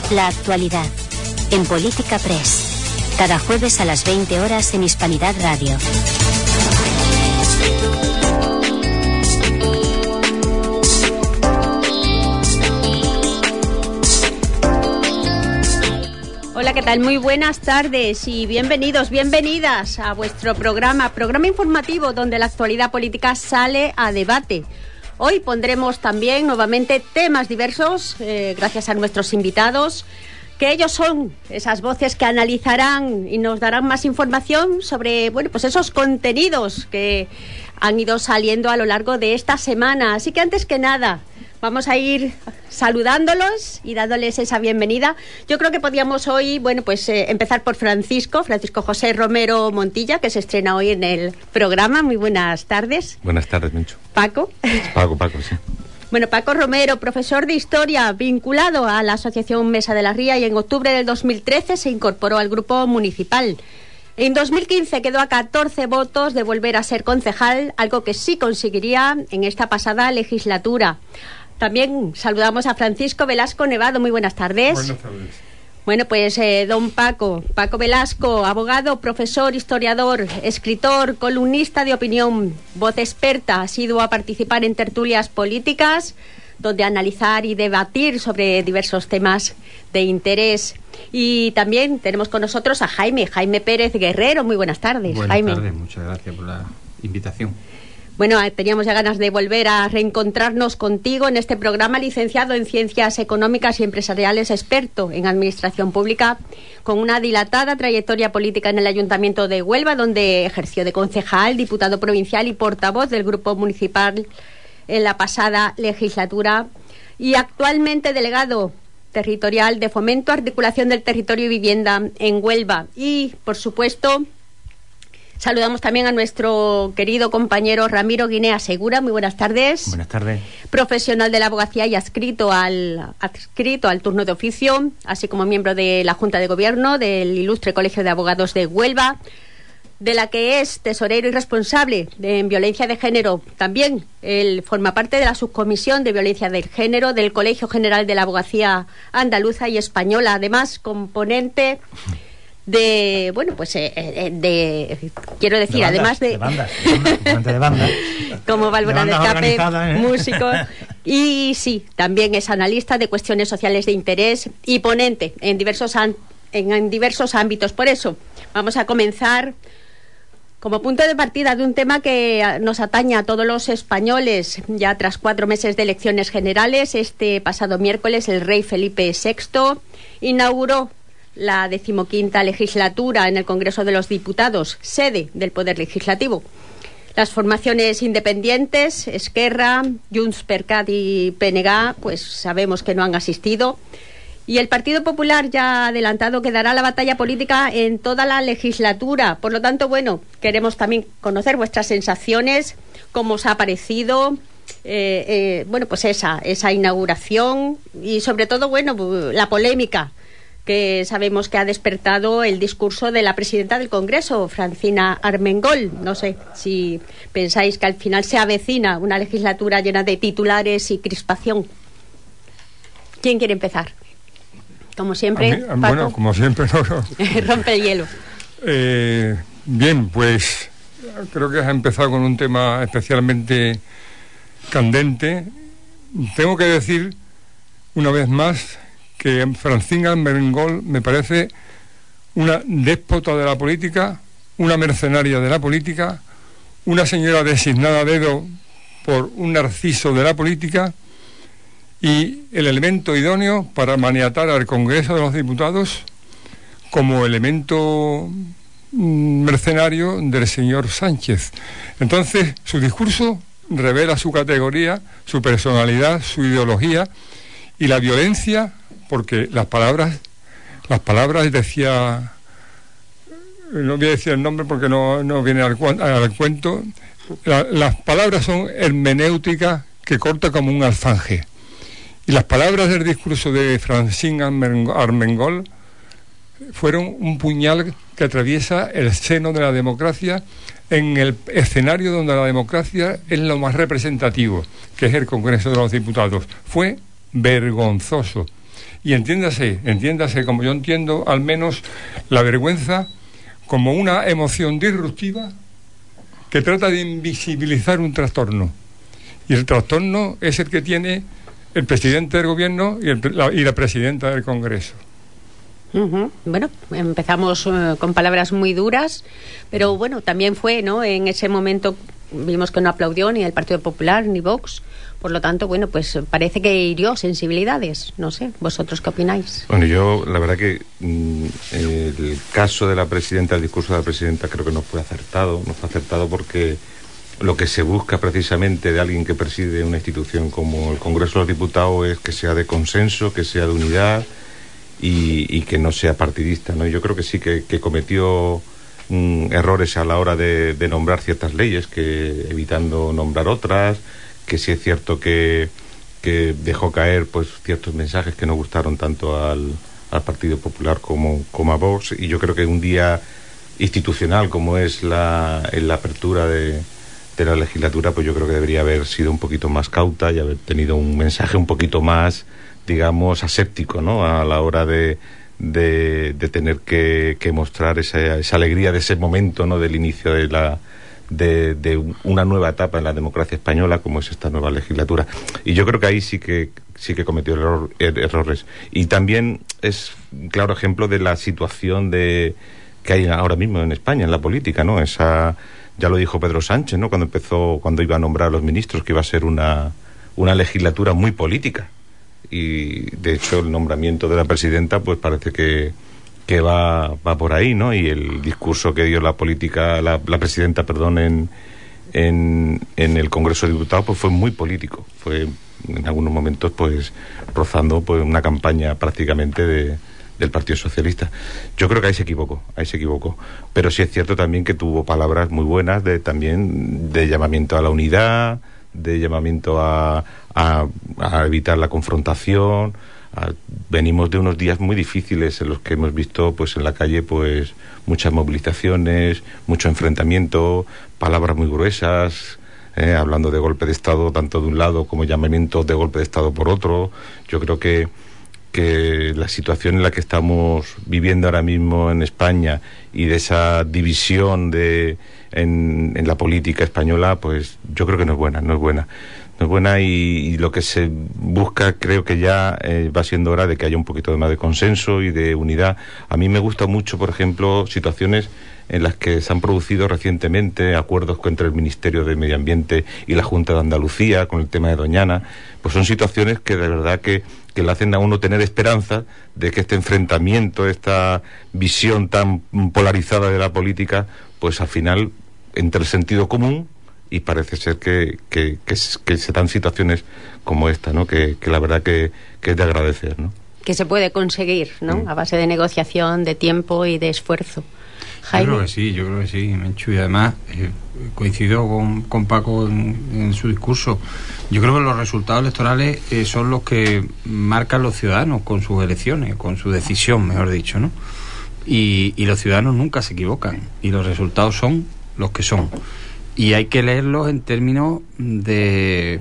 La actualidad, en Política Press, cada jueves a las 20 horas en Hispanidad Radio. Hola, ¿qué tal? Muy buenas tardes y bienvenidos, bienvenidas a vuestro programa informativo donde la actualidad política sale a debate. Hoy pondremos también nuevamente temas diversos, gracias a nuestros invitados, que ellos son esas voces que analizarán y nos darán más información sobre, pues esos contenidos que han ido saliendo a lo largo de esta semana. Así que antes que nada, vamos a ir saludándolos y dándoles esa bienvenida. Yo creo que podíamos hoy, empezar por Francisco José Romero Montilla, que se estrena hoy en el programa. Muy buenas tardes. Buenas tardes, Mincho. Paco, sí. Bueno, Paco Romero, profesor de Historia, vinculado a la Asociación Mesa de la Ría, y en octubre del 2013 se incorporó al grupo municipal. En 2015 quedó a 14 votos de volver a ser concejal, algo que sí conseguiría en esta pasada legislatura. También saludamos a Francisco Velasco Nevado. Muy buenas tardes. Buenas tardes. Bueno, pues don Paco Velasco, abogado, profesor, historiador, escritor, columnista de opinión, voz experta, ha sido a participar en tertulias políticas, donde analizar y debatir sobre diversos temas de interés. Y también tenemos con nosotros a Jaime Pérez Guerrero. Muy buenas tardes, Jaime. Buenas tardes, muchas gracias por la invitación. Bueno, teníamos ya ganas de volver a reencontrarnos contigo en este programa. Licenciado en Ciencias Económicas y Empresariales, experto en Administración Pública, con una dilatada trayectoria política en el Ayuntamiento de Huelva, donde ejerció de concejal, diputado provincial y portavoz del Grupo Municipal en la pasada legislatura, y actualmente delegado territorial de Fomento, Articulación del Territorio y Vivienda en Huelva. Y, por supuesto, saludamos también a nuestro querido compañero Ramiro Guinea Segura. Muy buenas tardes. Buenas tardes. Profesional de la abogacía y adscrito al turno de oficio, así como miembro de la Junta de Gobierno del Ilustre Colegio de Abogados de Huelva, de la que es tesorero y responsable en violencia de género. También él forma parte de la subcomisión de violencia de género del Colegio General de la Abogacía Andaluza y Española. Además, componente de banda, como válvula de escape, músico, y sí, también es analista de cuestiones sociales de interés y ponente en diversos ámbitos. Por eso vamos a comenzar como punto de partida de un tema que nos atañe a todos los españoles. Ya tras 4 meses de elecciones generales, este pasado miércoles el rey Felipe VI inauguró la 15ª legislatura en el Congreso de los Diputados, sede del Poder Legislativo. Las formaciones independientes, Esquerra, Junts per Cat y PNG, pues sabemos que no han asistido. Y el Partido Popular ya ha adelantado que dará la batalla política en toda la legislatura. Por lo tanto, queremos también conocer vuestras sensaciones, cómo os ha parecido esa inauguración y sobre todo, la polémica que sabemos que ha despertado el discurso de la presidenta del Congreso, Francina Armengol. No sé si pensáis que al final se avecina una legislatura llena de titulares y crispación. ¿Quién quiere empezar? Como siempre, Paco. Como siempre, no. Rompe el hielo. Bien, pues creo que has empezado con un tema especialmente candente. Tengo que decir, una vez más, que Francina Armengol me parece una déspota de la política, una mercenaria de la política, una señora designada a dedo por un narciso de la política y el elemento idóneo para maniatar al Congreso de los Diputados como elemento mercenario del señor Sánchez. Entonces, su discurso revela su categoría, su personalidad, su ideología y la violencia, porque las palabras decía, no voy a decir el nombre porque no viene al cuento, las palabras son hermenéuticas que corta como un alfanje. Y las palabras del discurso de Francina Armengol fueron un puñal que atraviesa el seno de la democracia en el escenario donde la democracia es lo más representativo, que es el Congreso de los Diputados. Fue vergonzoso. Y entiéndase, como yo entiendo, al menos la vergüenza como una emoción disruptiva que trata de invisibilizar un trastorno. Y el trastorno es el que tiene el presidente del gobierno y la presidenta del Congreso. Uh-huh. Bueno, empezamos con palabras muy duras, pero bueno, también fue, ¿no? En ese momento vimos que no aplaudió ni el Partido Popular ni Vox. Por lo tanto, bueno, pues parece que hirió sensibilidades. No sé, ¿vosotros qué opináis? Bueno, yo, la verdad que el caso de la presidenta, el discurso de la presidenta, creo que no fue acertado. No fue acertado porque lo que se busca precisamente de alguien que preside una institución como el Congreso de los Diputados es que sea de consenso, que sea de unidad y que no sea partidista, ¿no? Yo creo que sí que cometió errores a la hora de nombrar ciertas leyes, que evitando nombrar otras, que sí es cierto que dejó caer pues ciertos mensajes que no gustaron tanto al Partido Popular como a Vox, y yo creo que un día institucional como es la apertura de la legislatura, pues yo creo que debería haber sido un poquito más cauta y haber tenido un mensaje un poquito más, digamos, aséptico, ¿no? A la hora de tener que mostrar esa alegría de ese momento, ¿no? Del inicio de una nueva etapa en la democracia española, como es esta nueva legislatura. Y yo creo que ahí sí que cometió errores. Y también es claro ejemplo de la situación que hay ahora mismo en España, en la política, ¿no? Ya lo dijo Pedro Sánchez, ¿no? Cuando iba a nombrar a los ministros, que iba a ser una legislatura muy política. Y de hecho el nombramiento de la presidenta pues parece que va por ahí, ¿no? Y el discurso que dio la presidenta, perdón, en el Congreso de Diputados pues fue muy político. Fue en algunos momentos pues rozando pues una campaña prácticamente del Partido Socialista. Yo creo que ahí se equivocó. Pero sí es cierto también que tuvo palabras muy buenas también de llamamiento a la unidad, de llamamiento a evitar la confrontación. Venimos de unos días muy difíciles en los que hemos visto pues en la calle pues muchas movilizaciones, mucho enfrentamiento, palabras muy gruesas, hablando de golpe de Estado tanto de un lado como llamamientos de golpe de Estado por otro. Yo creo que la situación en la que estamos viviendo ahora mismo en España y de esa división en la política española, pues yo creo que no es buena y lo que se busca, creo que ya va siendo hora de que haya un poquito más de consenso y de unidad. A mí me gusta mucho, por ejemplo, situaciones en las que se han producido recientemente acuerdos entre el Ministerio de Medio Ambiente y la Junta de Andalucía con el tema de Doñana. Pues son situaciones que de verdad que le hacen a uno tener esperanza de que este enfrentamiento, esta visión tan polarizada de la política, pues al final entre el sentido común, y parece ser que se dan situaciones como esta, ¿no? Que la verdad que es de agradecer, ¿no? Que se puede conseguir, ¿no? A base de negociación, de tiempo y de esfuerzo. Jaime. Yo creo que sí, Menchu, y además coincido con Paco en su discurso. Yo creo que los resultados electorales son los que marcan los ciudadanos con sus elecciones, con su decisión, mejor dicho, ¿no? Y los ciudadanos nunca se equivocan y los resultados son los que son. Y hay que leerlos en términos de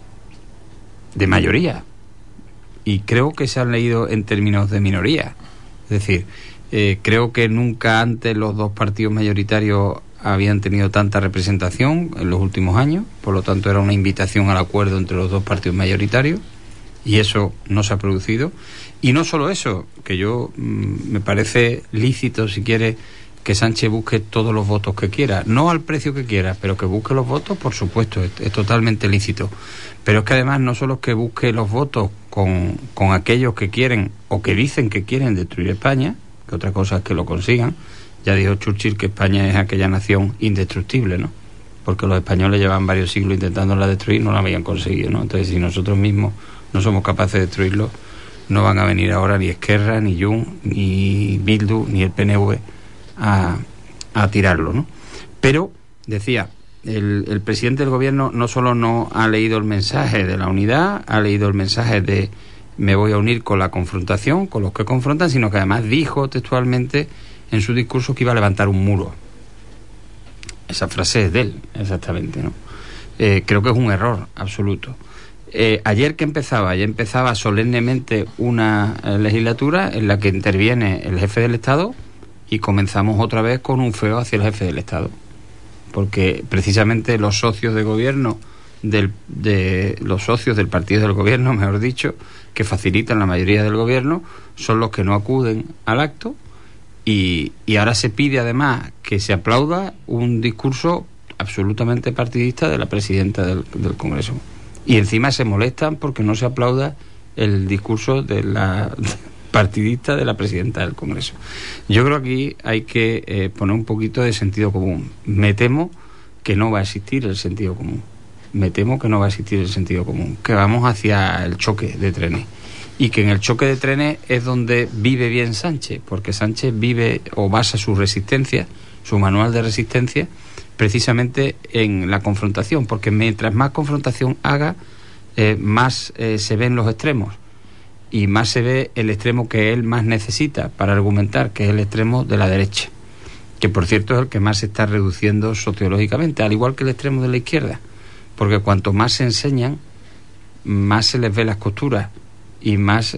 mayoría. Y creo que se han leído en términos de minoría. Es decir, creo que nunca antes los dos partidos mayoritarios habían tenido tanta representación en los últimos años. Por lo tanto, era una invitación al acuerdo entre los dos partidos mayoritarios. Y eso no se ha producido. Y no solo eso, que yo me parece lícito, si quiere, que Sánchez busque todos los votos que quiera, no al precio que quiera, pero que busque los votos, por supuesto, es totalmente lícito. Pero es que además no solo es que busque los votos con aquellos que quieren o que dicen que quieren destruir España, que otra cosa es que lo consigan. Ya dijo Churchill que España es aquella nación indestructible, ¿no? Porque los españoles llevan varios siglos intentándola destruir, no la habían conseguido, ¿no? Entonces, si nosotros mismos no somos capaces de destruirlo, no van a venir ahora ni Esquerra, ni Junts, ni Bildu, ni el PNV a tirarlo, ¿no? Pero, decía, el presidente del gobierno no solo no ha leído el mensaje de la unidad, ha leído el mensaje de me voy a unir con la confrontación, con los que confrontan, sino que además dijo textualmente en su discurso que iba a levantar un muro. Esa frase es de él, exactamente, ¿no? Creo que es un error absoluto. Ayer empezaba solemnemente una legislatura en la que interviene el jefe del Estado y comenzamos otra vez con un feo hacia el jefe del Estado, porque precisamente los socios de gobierno los socios del partido del gobierno, mejor dicho, que facilitan la mayoría del gobierno, son los que no acuden al acto, y ahora se pide además que se aplauda un discurso absolutamente partidista de la presidenta del Congreso. Y encima se molestan porque no se aplauda el discurso de la partidista de la presidenta del Congreso. Yo creo que aquí hay que poner un poquito de sentido común. Me temo que no va a existir el sentido común. Que vamos hacia el choque de trenes. Y que en el choque de trenes es donde vive bien Sánchez, porque Sánchez vive o basa su resistencia, su manual de resistencia, precisamente en la confrontación, porque mientras más confrontación haga, más se ven los extremos y más se ve el extremo que él más necesita para argumentar, que es el extremo de la derecha, que por cierto es el que más se está reduciendo sociológicamente, al igual que el extremo de la izquierda, porque cuanto más se enseñan, más se les ve las costuras y más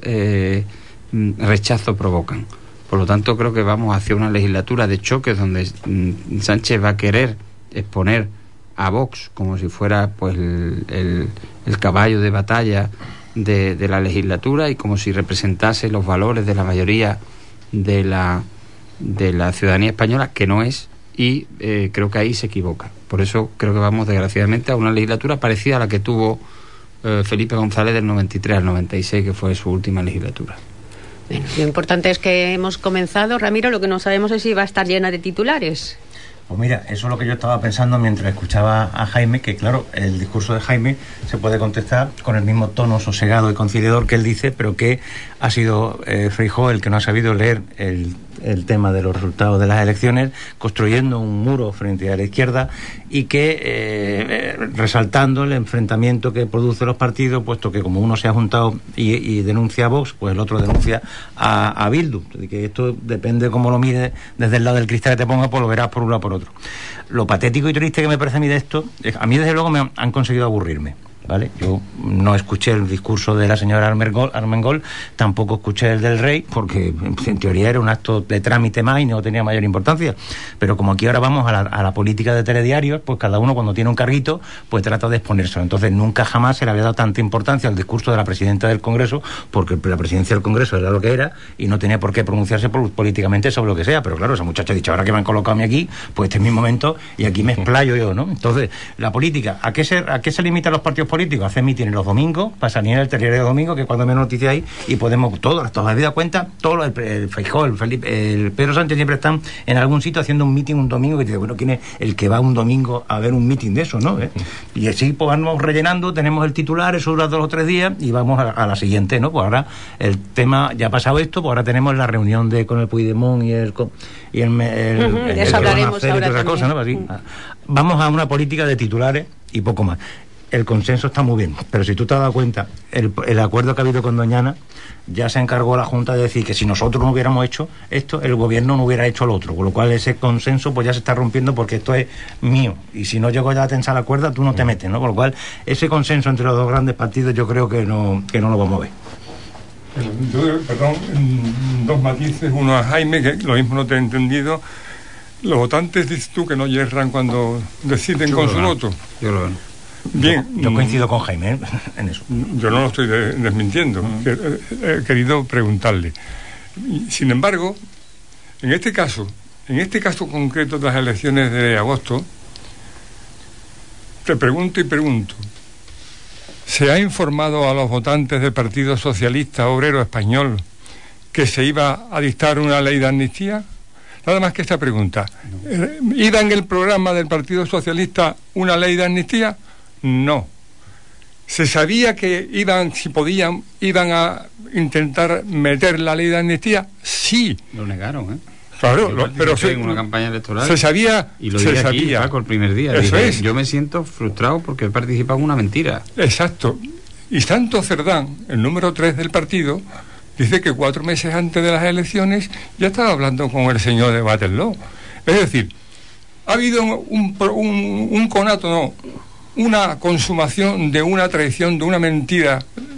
rechazo provocan. Por lo tanto, creo que vamos hacia una legislatura de choques donde Sánchez va a querer exponer a Vox como si fuera pues el caballo de batalla de la legislatura y como si representase los valores de la mayoría de la ciudadanía española, que no es, y creo que ahí se equivoca. Por eso creo que vamos desgraciadamente a una legislatura parecida a la que tuvo Felipe González del 93 al 96, que fue su última legislatura. Bueno, lo importante es que hemos comenzado, Ramiro. Lo que no sabemos es si va a estar llena de titulares. Pues mira, eso es lo que yo estaba pensando mientras escuchaba a Jaime, que claro, el discurso de Jaime se puede contestar con el mismo tono sosegado y conciliador que él dice, pero que ha sido Feijóo el que no ha sabido leer el tema de los resultados de las elecciones, construyendo un muro frente a la izquierda y que resaltando el enfrentamiento que produce los partidos, puesto que como uno se ha juntado y denuncia a Vox, pues el otro denuncia a Bildu. Que esto depende de cómo lo mires, desde el lado del cristal que te ponga, pues lo verás por un lado o por otro. Lo patético y triste que me parece a mí de esto, a mí desde luego me han conseguido aburrirme. ¿Vale? Yo no escuché el discurso de la señora Armengol, tampoco escuché el del rey, porque en teoría era un acto de trámite más y no tenía mayor importancia. Pero como aquí ahora vamos a la política de telediarios, pues cada uno cuando tiene un carguito, pues trata de exponerse. Entonces nunca jamás se le había dado tanta importancia al discurso de la presidenta del Congreso, porque la presidencia del Congreso era lo que era y no tenía por qué pronunciarse políticamente sobre lo que sea. Pero claro, esa muchacha ha dicho, ahora que me han colocado a mí aquí, pues este es mi momento y aquí me explayo yo, ¿no? Entonces, la política, ¿a qué se limitan los partidos políticos? Hacer mítines los domingos, para salir en el telediario de domingo, que cuando menos noticias hay, y podemos todos habéis dado cuenta, todos el Feijóo, el Pedro Sánchez siempre están en algún sitio haciendo un mítin un domingo, que te digo, bueno, ¿quién es el que va un domingo a ver un mítin de eso, no? Y así pues vamos rellenando, tenemos el titular, eso dura 2 o 3 días y vamos a la siguiente, ¿no? Pues ahora el tema, ya ha pasado esto, pues ahora tenemos la reunión con el Puigdemont y el eso hablaremos ahora también. Cosa, ¿no? Así, vamos a una política de titulares y poco más. El consenso está muy bien, pero si tú te has dado cuenta, el acuerdo que ha habido con Doñana, ya se encargó la Junta de decir que si nosotros no hubiéramos hecho esto, el gobierno no hubiera hecho lo otro, con lo cual ese consenso pues ya se está rompiendo porque esto es mío, y si no llego ya a tensar la cuerda, tú no te metes, ¿no? Con lo cual, ese consenso entre los dos grandes partidos yo creo que no lo vamos a ver. Perdón, 2 matices, uno a Jaime, que lo mismo no te he entendido. Los votantes, dices tú, que no yerran cuando deciden con su voto. Yo lo veo. Bien, yo coincido con Jaime en eso. Yo no lo estoy desmintiendo. He querido preguntarle. Sin embargo, en este caso concreto de las elecciones de agosto, te pregunto, ¿se ha informado a los votantes del Partido Socialista Obrero Español que se iba a dictar una ley de amnistía? Nada más que esta pregunta. ¿Iba en el programa del Partido Socialista una ley de amnistía? No. ¿Se sabía que iban a intentar meter la ley de amnistía? Sí. Lo negaron, Claro, pero en una campaña electoral se sabía. Y lo dije aquí, Paco, el primer día. Eso dije, es. Yo me siento frustrado porque he participado en una mentira. Exacto. Y Santos Cerdán, el número 3 del partido, dice que 4 meses antes de las elecciones ya estaba hablando con el señor de Waterloo. Es decir, ha habido un una consumación de una traición, de una mentira,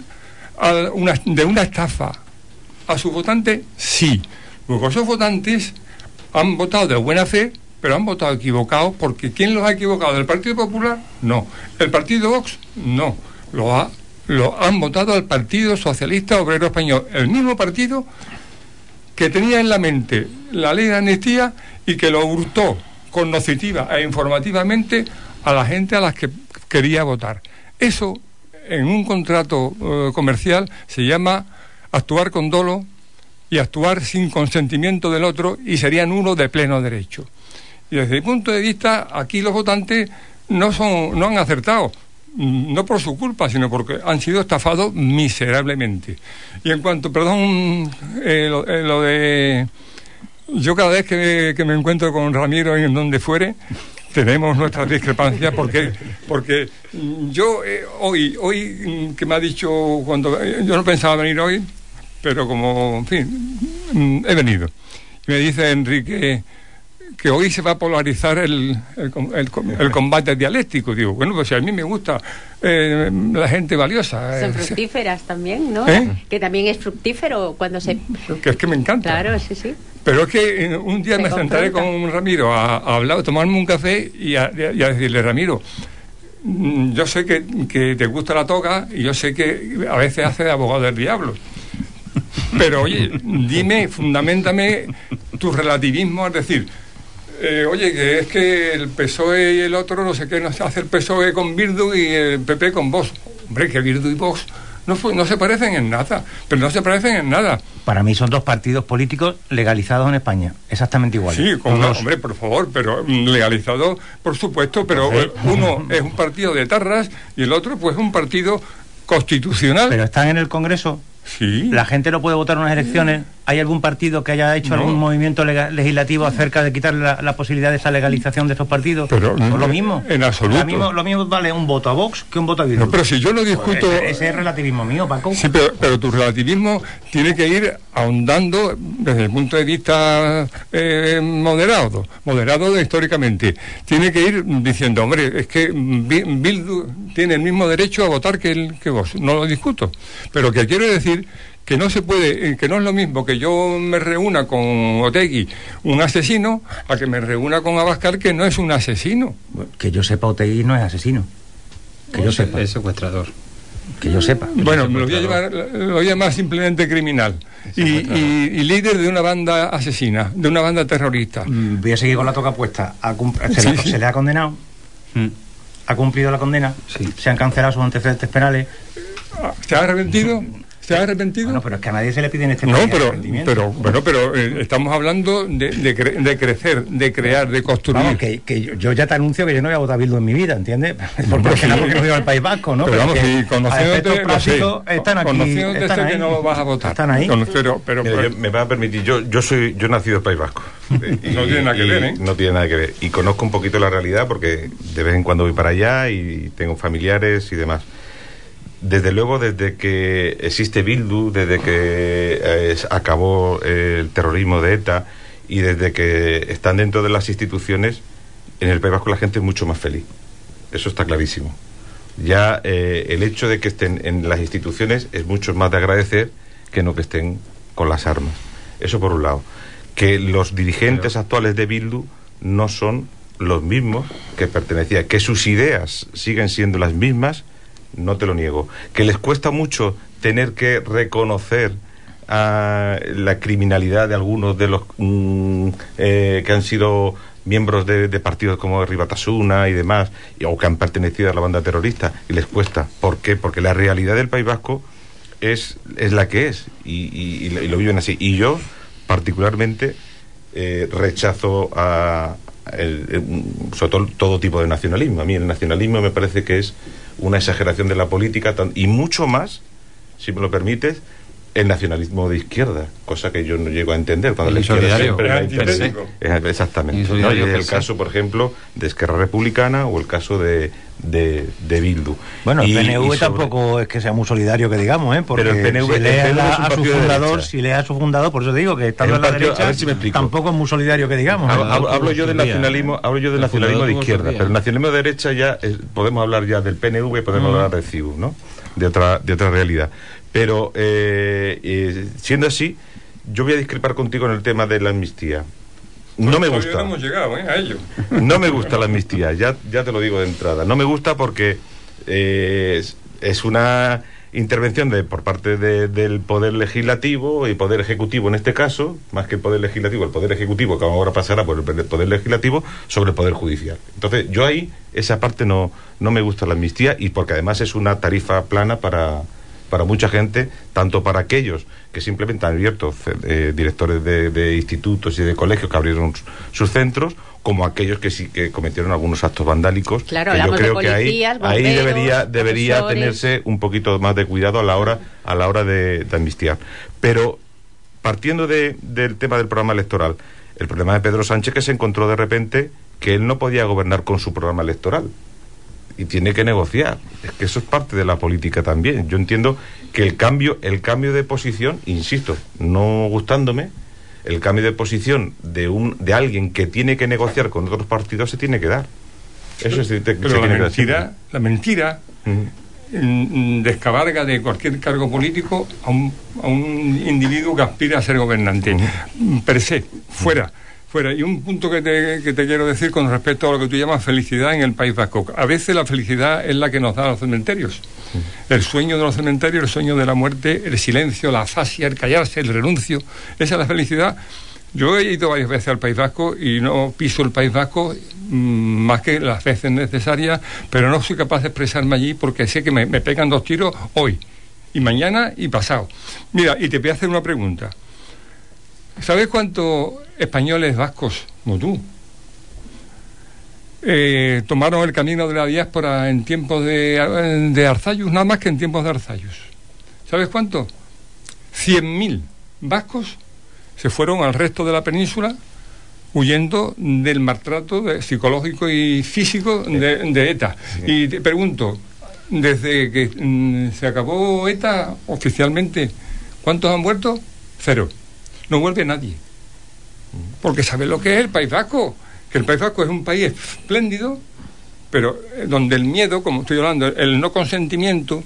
de una estafa a sus votantes? Sí. Luego esos votantes han votado de buena fe, pero han votado equivocados, porque ¿quién los ha equivocado? ¿El Partido Popular? No. ¿El Partido Vox? No. Lo han votado al Partido Socialista Obrero Español, el mismo partido que tenía en la mente la ley de amnistía y que lo hurtó cognitiva e informativamente a la gente a las que quería votar. Eso, en un contrato comercial, se llama actuar con dolo y actuar sin consentimiento del otro, y sería nulo de pleno derecho. Y desde mi punto de vista, aquí los votantes no han acertado, no por su culpa, sino porque han sido estafados miserablemente. Y en cuanto, perdón, lo de... Yo cada vez que me encuentro con Ramiro en donde fuere, tenemos nuestras discrepancias, porque yo hoy que me ha dicho, cuando yo no pensaba venir hoy, pero como, en fin, he venido. Y me dice Enrique que hoy se va a polarizar el combate dialéctico. Digo, bueno, pues si a mí me gusta la gente valiosa. Son fructíferas también, ¿no? Que también es fructífero cuando se... Que es que me encanta. Claro, sí, sí. Pero es que un día me sentaré con Ramiro a hablar, a tomarme un café y a decirle, Ramiro, yo sé que te gusta la toga y yo sé que a veces haces de abogado del diablo. Pero oye, dime, fundamentame tu relativismo, es decir, oye, que es que el PSOE y el otro, no sé qué, nos hace el PSOE con Bildu y el PP con Vox. Hombre, que Bildu y Vox no se parecen en nada, pero no se parecen en nada. Para mí son dos partidos políticos legalizados en España, exactamente iguales. Sí, hombre, por favor, pero legalizados, por supuesto, pero uno es un partido de tarras y el otro, pues, un partido constitucional. Pero están en el Congreso. Sí. La gente no puede votar en unas elecciones. ¿Hay algún partido que haya hecho algún movimiento legislativo acerca de quitarle la posibilidad de esa legalización de estos partidos? Pero pues lo mismo. En absoluto. Lo mismo vale un voto a Vox que un voto a Bildu. No, pero si yo no discuto... Pues ese es relativismo mío, Paco. Sí, pero tu relativismo tiene que ir ahondando desde el punto de vista moderado históricamente. Tiene que ir diciendo, hombre, es que Bildu tiene el mismo derecho a votar que Vox. No lo discuto. Pero que quiero decir que no se puede, que no es lo mismo que yo me reúna con Otegi, un asesino, a que me reúna con Abascal, que no es un asesino. Que yo sepa, Otegi no es asesino. Que yo sepa. Es secuestrador. Que yo sepa. Bueno, lo voy a llamar simplemente criminal. Y líder de una banda asesina, de una banda terrorista. Voy a seguir con la toca puesta. Se le ha condenado. Ha cumplido la condena. Sí. Se han cancelado sus antecedentes penales. ¿Se ha arrepentido? ¿Se ha arrepentido? Bueno, pero es que a nadie se le pide en este país pero estamos hablando de crecer, de crear, de construir. Vamos, que yo ya te anuncio que yo no voy a votar Bildu en mi vida, ¿entiendes? Porque no vivo al País Vasco, ¿no? Pero vamos, si conociéndote, están aquí. Conociéndote que no lo vas a votar. Están ahí. Mira, me va a permitir, yo he nacido en el País Vasco. No tiene nada que ver, ¿eh? No tiene nada que ver. Y conozco un poquito la realidad porque de vez en cuando voy para allá y tengo familiares y demás. Desde luego, desde que existe Bildu, desde que acabó el terrorismo de ETA y desde que están dentro de las instituciones, en el País Vasco la gente es mucho más feliz. Eso está clarísimo. Ya el hecho de que estén en las instituciones es mucho más de agradecer que no que estén con las armas. Eso por un lado. Que los dirigentes actuales de Bildu no son los mismos que pertenecían, que sus ideas siguen siendo las mismas, no te lo niego. Que les cuesta mucho tener que reconocer la criminalidad de algunos de los que han sido miembros de partidos como Ribatasuna y demás, o que han pertenecido a la banda terrorista, y les cuesta. ¿Por qué? Porque la realidad del País Vasco es la que es, y lo viven así. Y yo, particularmente, rechazo sobre todo tipo de nacionalismo. A mí el nacionalismo me parece que es una exageración de la política, y mucho más, si me lo permites, el nacionalismo de izquierda, cosa que yo no llego a entender cuando la izquierda siempre exactamente, ¿no? Y es el caso, por ejemplo, de Esquerra Republicana o el caso de Bildu. Bueno, el PNV tampoco es que sea muy solidario, que digamos, porque pero el PNV, si lea a su fundador, por eso digo que estando en la derecha, tampoco es muy solidario, que digamos. Hablo yo del nacionalismo de izquierda, pero el nacionalismo de derecha ya podemos hablar ya del PNV, podemos hablar de CIU, ¿no? De otra realidad. Pero siendo así, yo voy a discrepar contigo en el tema de la amnistía. No me gusta. No hemos llegado a ello. No me gusta la amnistía, ya te lo digo de entrada. No me gusta porque es una intervención por parte del Poder Legislativo y Poder Ejecutivo en este caso, más que el Poder Legislativo, el Poder Ejecutivo, que ahora pasará por el Poder Legislativo, sobre el Poder Judicial. Entonces, yo ahí, esa parte no me gusta la amnistía, y porque además es una tarifa plana para mucha gente, tanto para aquellos que simplemente han abierto directores de institutos y de colegios que abrieron sus centros, como aquellos que sí que cometieron algunos actos vandálicos. Claro, que yo creo que ahí debería profesores. tenerse un poquito más de cuidado a la hora de amnistiar. Pero partiendo del tema del programa electoral, el problema de Pedro Sánchez, que se encontró de repente que él no podía gobernar con su programa electoral y tiene que negociar. Es que eso es parte de la política también. Yo entiendo que el cambio de posición, insisto, no gustándome, el cambio de posición de alguien que tiene que negociar con otros partidos se tiene que dar. Eso es pero la mentira descabalga de cualquier cargo político a un individuo que aspira a ser gobernante. Per se, fuera. Y un punto que te quiero decir con respecto a lo que tú llamas felicidad en el País Vasco. A veces la felicidad es la que nos dan los cementerios. El sueño de los cementerios, el sueño de la muerte, el silencio, la afasia, el callarse, el renuncio. Esa es la felicidad. Yo he ido varias veces al País Vasco y no piso el País Vasco más que las veces necesarias, pero no soy capaz de expresarme allí porque sé que me pegan 2 tiros hoy, y mañana y pasado. Mira, y te voy a hacer una pregunta. ¿Sabes cuántos españoles vascos, como tú, tomaron el camino de la diáspora en tiempos de Arzayus, nada más que en tiempos de Arzayus? ¿Sabes cuánto? 100.000 vascos se fueron al resto de la península huyendo del maltrato psicológico y físico de ETA. Y te pregunto, desde que se acabó ETA oficialmente, ¿cuántos han muerto? 0. No vuelve nadie. Porque ¿sabes lo que es el País Vasco? Que el País Vasco es un país espléndido, pero donde el miedo, como estoy hablando, el no consentimiento,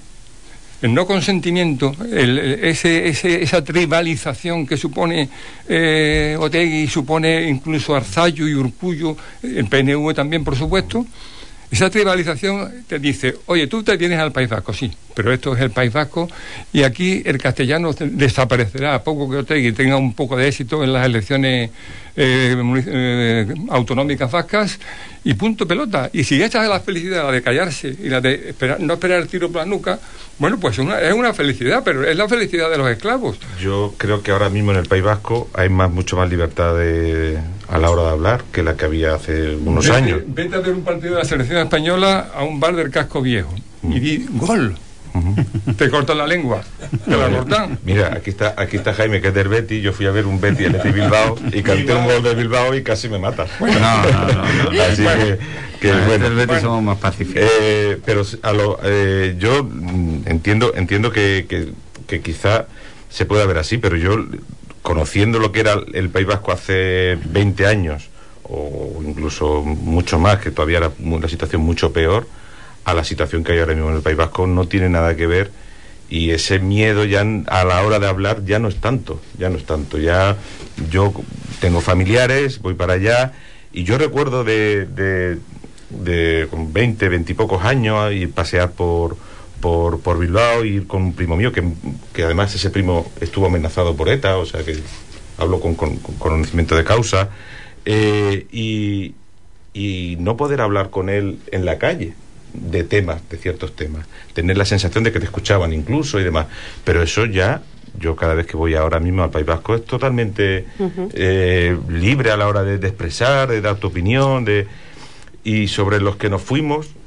esa tribalización que supone Otegi, supone incluso Arzallo y Urkullu, el PNV también, por supuesto. Esa tribalización te dice, oye, tú te vienes al País Vasco, sí, pero esto es el País Vasco y aquí el castellano desaparecerá a poco que Otegi tenga un poco de éxito en las elecciones autonómicas vascas, y punto pelota. Y si esa es la felicidad, la de callarse y la de no esperar el tiro por la nuca, bueno, pues es una felicidad, pero es la felicidad de los esclavos. Yo creo que ahora mismo en el País Vasco hay mucho más libertad a la hora de hablar que la que había hace unos años. Vete a ver un partido de la selección española a un bar del Casco Viejo y di ¡gol! Te cortan la lengua, te la cortan. Mira, aquí está Jaime, que es del Betis. Yo fui a ver un Betis Bilbao y canté un gol de Bilbao y casi me mata. Bueno, no. Así que bueno, el Betis somos más pacíficos. Pero yo entiendo que quizá se pueda ver así, pero yo, conociendo lo que era el País Vasco hace 20 años o incluso mucho más, que todavía era una situación mucho peor a la situación que hay ahora mismo en el País Vasco, no tiene nada que ver, y ese miedo ya a la hora de hablar ya no es tanto. Ya yo tengo familiares, voy para allá, y yo recuerdo de con 20 y pocos años y pasear por Bilbao, y ir con un primo mío que además ese primo estuvo amenazado por ETA, o sea que hablo con conocimiento de causa, y no poder hablar con él en la calle de ciertos temas, tener la sensación de que te escuchaban incluso y demás, pero eso ya, yo cada vez que voy ahora mismo al País Vasco es totalmente libre a la hora de expresar, de dar tu opinión, y sobre los que nos fuimos,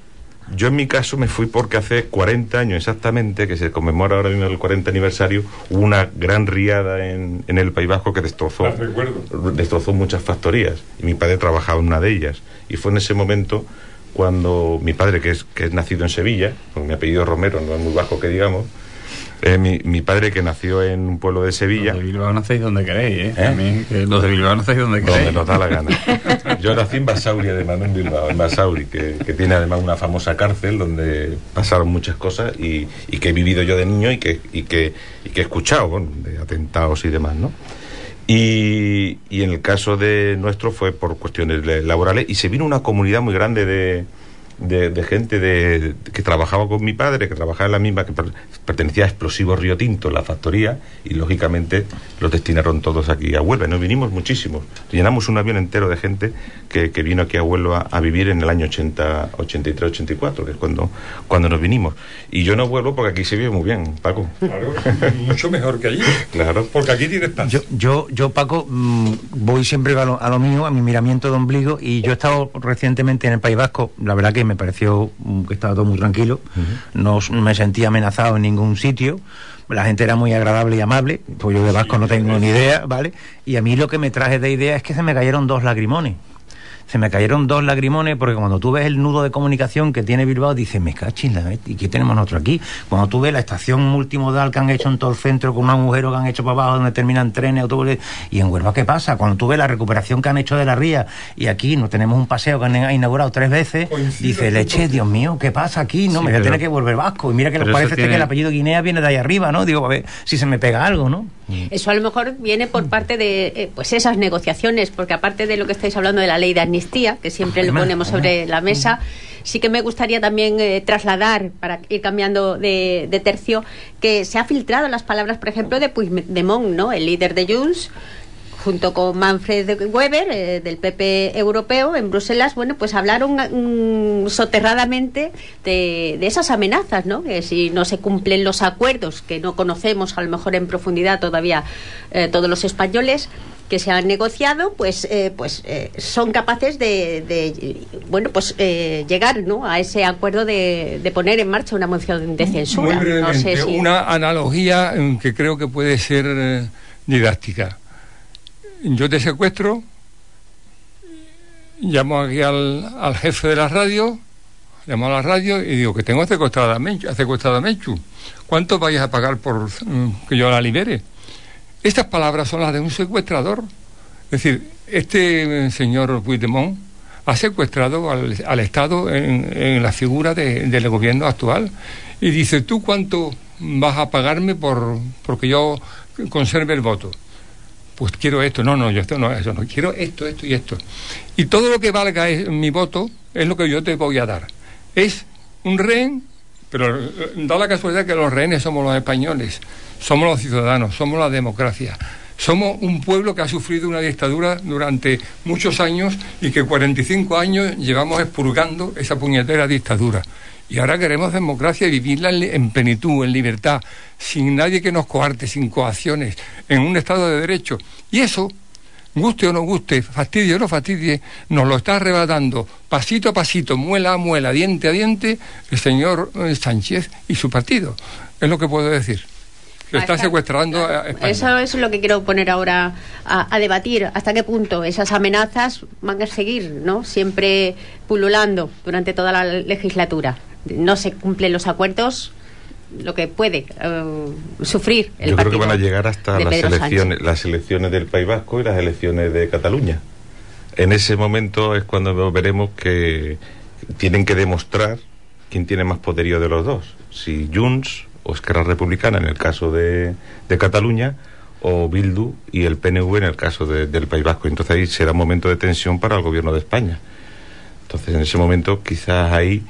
Yo en mi caso me fui porque hace 40 años exactamente, que se conmemora ahora mismo el 40 aniversario, hubo una gran riada en el País Vasco que destrozó muchas factorías, y mi padre trabajaba en una de ellas, y fue en ese momento cuando mi padre, que es nacido en Sevilla, con mi apellido Romero, no es muy vasco que digamos, mi padre, que nació en un pueblo de Sevilla. Los de Bilbao nacéis donde queréis, También, que los de Bilbao nacéis donde queréis. Donde nos da la gana. Yo nací en Basauri, además, no en Bilbao, en Basauri, que tiene además una famosa cárcel donde pasaron muchas cosas y que he vivido yo de niño y que he escuchado, bueno, de atentados y demás, ¿no? Y en el caso de nuestro fue por cuestiones laborales, y se vino una comunidad muy grande de gente que trabajaba con mi padre, que trabajaba en la misma, que pertenecía a Explosivos Río Tinto, la factoría, y lógicamente los destinaron todos aquí a Huelva. Nos vinimos muchísimos, llenamos un avión entero de gente que vino aquí a Huelva a vivir en el año 83, 84, que es cuando nos vinimos. Y yo no vuelvo porque aquí se vive muy bien, Paco. Claro, mucho mejor que allí. Claro. Porque aquí tienes paz. Yo Paco, voy siempre a lo mío, a mi miramiento de ombligo, y yo he estado recientemente en el País Vasco. La verdad que me pareció que estaba todo muy tranquilo, no me sentía amenazado en ningún sitio, la gente era muy agradable y amable, pues yo de vasco no tengo ni idea, ¿vale? Y a mí lo que me traje de idea es que se me cayeron dos lagrimones. Porque cuando tú ves el nudo de comunicación que tiene Bilbao, dices, me cachis, ¿y qué tenemos nosotros aquí? Cuando tú ves la estación multimodal que han hecho en todo el centro, con un agujero que han hecho para abajo donde terminan trenes, autobuses, y en Huelva, ¿qué pasa? Cuando tú ves la recuperación que han hecho de la ría, y aquí no tenemos un paseo que han inaugurado 3 veces, dices, leche, Dios mío, ¿qué pasa aquí? No, sí, me voy a tener que volver vasco, y mira que parece que el apellido Guinea viene de ahí arriba, ¿no? Digo, a ver si se me pega algo, ¿no? Eso a lo mejor viene por parte de pues esas negociaciones, porque aparte de lo que estáis hablando de la ley de amnistía, que siempre lo ponemos sobre la mesa, sí que me gustaría también trasladar, para ir cambiando de tercio, que se ha filtrado las palabras, por ejemplo, de Puigdemont, ¿no? El líder de Junts, junto con Manfred Weber, del PP europeo, en Bruselas, bueno, pues hablaron soterradamente de esas amenazas, ¿no? Que si no se cumplen los acuerdos, que no conocemos a lo mejor en profundidad todavía todos los españoles, que se han negociado, son capaces de llegar, ¿no?, a ese acuerdo de poner en marcha una moción de censura. Muy brevemente, no sé una analogía que creo que puede ser didáctica. Yo te secuestro, llamo aquí al jefe de la radio, llamo a la radio y digo que tengo secuestrada a Menchu. ¿Cuánto vais a pagar por que yo la libere? Estas palabras son las de un secuestrador. Es decir, este señor Puigdemont ha secuestrado al Estado en la figura del gobierno actual. Y dice, ¿tú cuánto vas a pagarme porque yo conserve el voto? Pues quiero esto. No, yo esto no, eso no. Quiero esto y esto. Y todo lo que valga mi voto es lo que yo te voy a dar. Es un rehén, pero da la casualidad que los rehenes somos los españoles, somos los ciudadanos, somos la democracia. Somos un pueblo que ha sufrido una dictadura durante muchos años y que 45 años llevamos expurgando esa puñetera dictadura. Y ahora queremos democracia y vivirla en plenitud, en libertad, sin nadie que nos coarte, sin coacciones, en un Estado de Derecho. Y eso, guste o no guste, fastidie o no fastidie, nos lo está arrebatando pasito a pasito, muela a muela, diente a diente, el señor Sánchez y su partido. Es lo que puedo decir. Que está secuestrando a España. Eso es lo que quiero poner ahora a debatir. ¿Hasta qué punto esas amenazas van a seguir, ¿no?, siempre pululando durante toda la legislatura? No se cumplen los acuerdos, lo que puede sufrir el Yo partido. Creo que van a llegar hasta las elecciones del País Vasco y las elecciones de Cataluña. En ese momento es cuando veremos que tienen que demostrar quién tiene más poderío de los dos. Si Junts o Esquerra Republicana en el caso de Cataluña, o Bildu y el PNV en el caso del País Vasco. Entonces ahí será un momento de tensión para el gobierno de España. Entonces en ese momento quizás ahí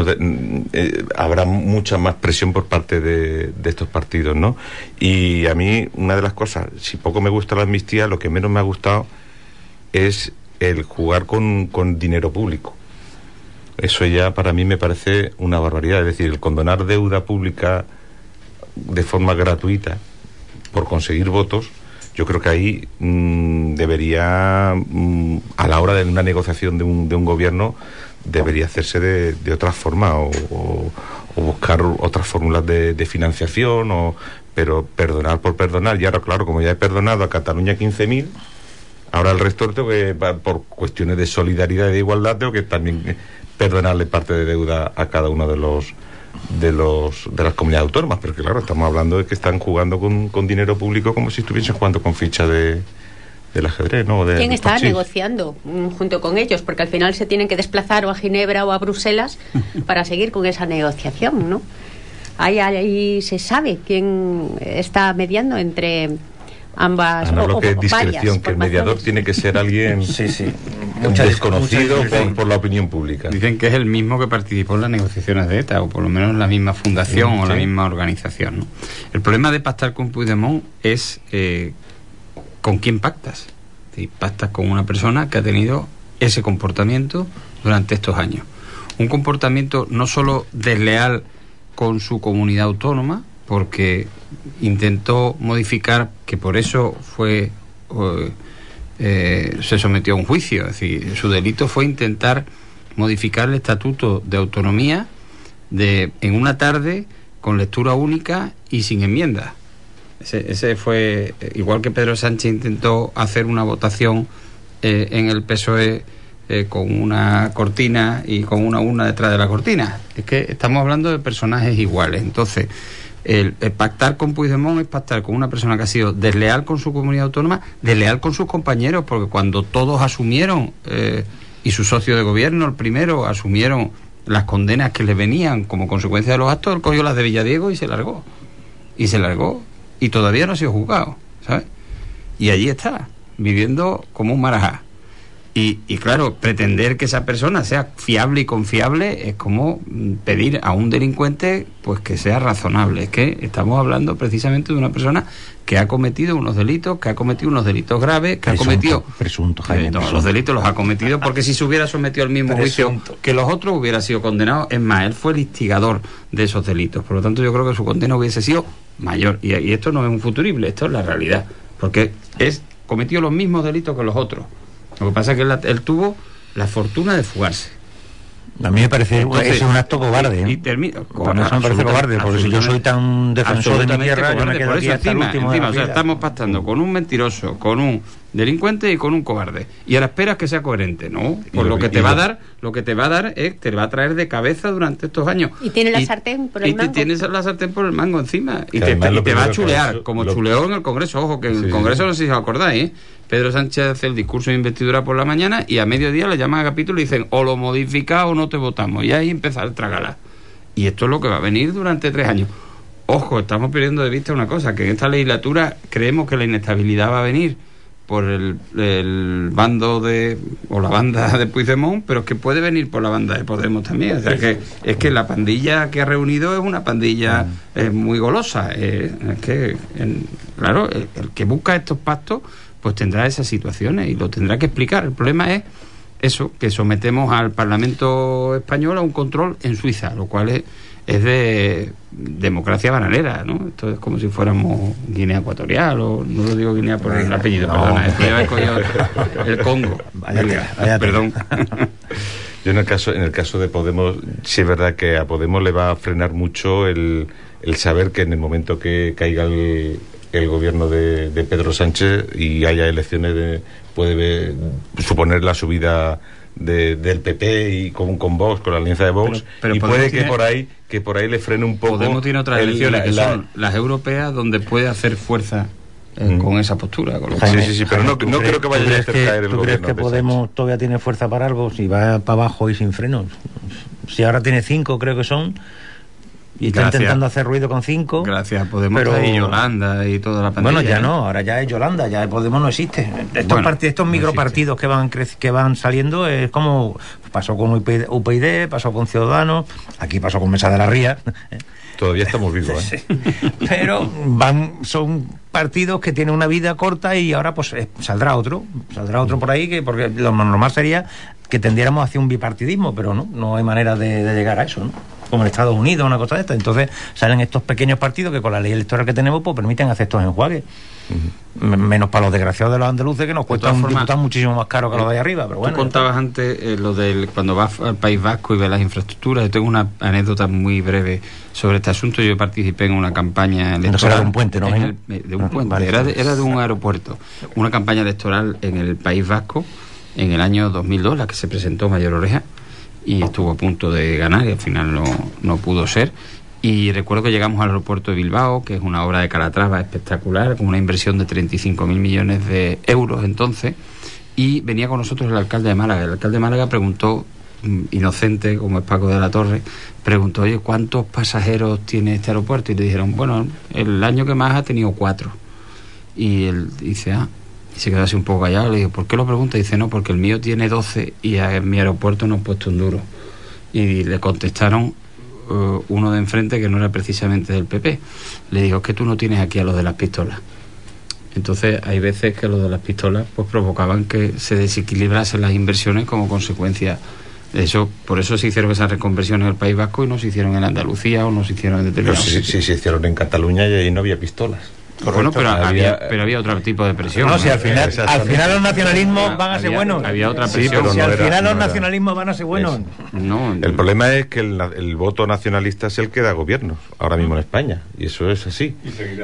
habrá mucha más presión por parte de estos partidos, ¿no? Y a mí una de las cosas, si poco me gusta la amnistía, lo que menos me ha gustado es el jugar con dinero público. Eso ya para mí me parece una barbaridad. Es decir, el condonar deuda pública de forma gratuita por conseguir votos, yo creo que ahí debería, a la hora de una negociación de un gobierno, debería hacerse de otra forma o buscar otras fórmulas de financiación, pero perdonar por perdonar. Y ahora, claro, como ya he perdonado a Cataluña 15.000, ahora el resto tengo que, por cuestiones de solidaridad y de igualdad, tengo que también perdonarle parte de deuda a cada uno de las comunidades autónomas. Pero que, claro, estamos hablando de que están jugando con dinero público como si estuviesen jugando con ficha del ajedrez, ¿no? ¿Quién está negociando junto con ellos? Porque al final se tienen que desplazar o a Ginebra o a Bruselas para seguir con esa negociación, ¿no? Ahí se sabe quién está mediando entre ambas. Además, lo que es discreción, que el mediador tiene que ser alguien desconocido por la opinión pública. Dicen que es el mismo que participó en las negociaciones de ETA, o por lo menos la misma fundación o la misma organización, ¿no? El problema de pactar con Puigdemont es ¿con quién pactas? Si pactas con una persona que ha tenido ese comportamiento durante estos años. Un comportamiento no solo desleal con su comunidad autónoma, porque intentó modificar, que por eso se sometió a un juicio. Es decir, su delito fue intentar modificar el estatuto de autonomía en una tarde, con lectura única y sin enmiendas. Ese fue, igual que Pedro Sánchez intentó hacer una votación en el PSOE con una cortina y con una urna detrás de la cortina. Es que estamos hablando de personajes iguales. Entonces, el pactar con Puigdemont es pactar con una persona que ha sido desleal con su comunidad autónoma, desleal con sus compañeros, porque cuando todos asumieron, y su socio de gobierno, el primero, asumieron las condenas que le venían como consecuencia de los actos, él cogió las de Villadiego y se largó. Y todavía no ha sido juzgado, ¿sabes? Y allí está, viviendo como un marajá. Y claro, pretender que esa persona sea fiable y confiable es como pedir a un delincuente pues que sea razonable. Es que estamos hablando precisamente de una persona que ha cometido unos delitos, graves, que ha cometido... Presunto, Jaime. Los delitos los ha cometido, porque si se hubiera sometido al mismo juicio que los otros, hubiera sido condenado. Es más, él fue el instigador de esos delitos. Por lo tanto, yo creo que su condena hubiese sido mayor. Y esto no es un futurible, esto es la realidad. Porque cometió los mismos delitos que los otros. Lo que pasa es que él tuvo la fortuna de fugarse. A mí me parece ese es un acto cobarde. Por eso me parece cobarde, porque si yo soy tan defensor de mi tierra, yo me quedo aquí hasta el último de la vida. Estamos pactando con un mentiroso, con un delincuente y con un cobarde. Y a la espera es que sea coherente, ¿no? Pues lo que te va a dar es, te va a traer de cabeza durante estos años. Y tiene la sartén por el mango. Y tienes la sartén por el mango encima. Y te va a chulear, como chuleó en el Congreso. Ojo, que en el Congreso, no sé si os acordáis, Pedro Sánchez hace el discurso de investidura por la mañana y a mediodía le llaman a capítulo y dicen: o lo modifica o no te votamos. Y ahí empieza el tragala. Y esto es lo que va a venir durante 3 años. Ojo, estamos perdiendo de vista una cosa, que en esta legislatura creemos que la inestabilidad va a venir por el bando o la banda de Puigdemont, pero es que puede venir por la banda de Podemos también. O sea, que es que la pandilla que ha reunido es una pandilla muy golosa. Claro, el que busca estos pactos pues tendrá esas situaciones y lo tendrá que explicar. El problema es eso, que sometemos al Parlamento español a un control en Suiza, lo cual es de democracia bananera, ¿no? Esto es como si fuéramos Guinea Ecuatorial, o no lo digo Guinea por el apellido, perdona, es que yo he cogido el Congo. Vaya, perdón. Yo en el caso de Podemos, sí es verdad que a Podemos le va a frenar mucho el saber que en el momento que caiga el gobierno de Pedro Sánchez y haya elecciones, puede suponer la subida del PP y con Vox, con la alianza de Vox, pero y puede que por ahí le frene un poco. Podemos tiene otras elecciones que son las europeas, donde puede hacer fuerza con esa postura. Con sí, pero no creo que vaya a hacer caer el gobierno. ¿Tú crees que Podemos todavía tiene fuerza para algo si va para abajo y sin frenos? Si ahora tiene 5, creo que son, y está intentando hacer ruido con 5. Gracias, Podemos, y Yolanda y toda la pandilla. Bueno, ya no, ahora ya es Yolanda, ya Podemos no existe. Estos micropartidos que van saliendo es como pasó con UPyD, pasó con Ciudadanos, aquí pasó con Mesa de la Ría. Todavía estamos vivos, Sí. Pero son partidos que tienen una vida corta y ahora pues saldrá otro por ahí, porque lo normal sería que tendiéramos hacia un bipartidismo, pero no hay manera de llegar a eso, ¿no? como en Estados Unidos, una cosa de esta. Entonces salen estos pequeños partidos que con la ley electoral que tenemos pues permiten hacer estos enjuagues. Menos para los desgraciados de los andaluces, que nos cuesta un diputado muchísimo más caro que los de ahí arriba. Pero bueno, tú contabas antes lo del cuando vas al País Vasco y ves las infraestructuras. Yo tengo una anécdota muy breve sobre este asunto. Yo participé en una campaña electoral. No era de un puente, ¿no? De un puente, vale. Era de un aeropuerto. Una campaña electoral en el País Vasco en el año 2002, la que se presentó Mayor Oreja, y estuvo a punto de ganar y al final no pudo ser. Y recuerdo que llegamos al aeropuerto de Bilbao, que es una obra de Calatrava espectacular, con una inversión de 35.000 millones de euros entonces, y venía con nosotros el alcalde de Málaga. El alcalde de Málaga preguntó, inocente como es Paco de la Torre, preguntó, oye, ¿cuántos pasajeros tiene este aeropuerto? Y le dijeron, bueno, el año que más ha tenido 4. Y él dice, y se quedó así un poco callado. Le digo, ¿por qué lo pregunta? Y dice, no, porque el mío tiene 12 y en mi aeropuerto no he puesto un duro. Y le contestaron uno de enfrente que no era precisamente del PP. Le digo, es que tú no tienes aquí a los de las pistolas. Entonces hay veces que los de las pistolas pues provocaban que se desequilibrasen las inversiones como consecuencia de eso. Por eso se hicieron esas reconversiones en el País Vasco y no se hicieron en Andalucía o no se hicieron en determinados. Sí, se hicieron en Cataluña y ahí no había pistolas. Bueno, pero había otro tipo de presión. No, si al final los nacionalismos van a ser buenos. Había otra presión. Si al final los nacionalismos van a ser buenos. El problema es que el voto nacionalista es el que da gobierno ahora mismo en España, y eso es así.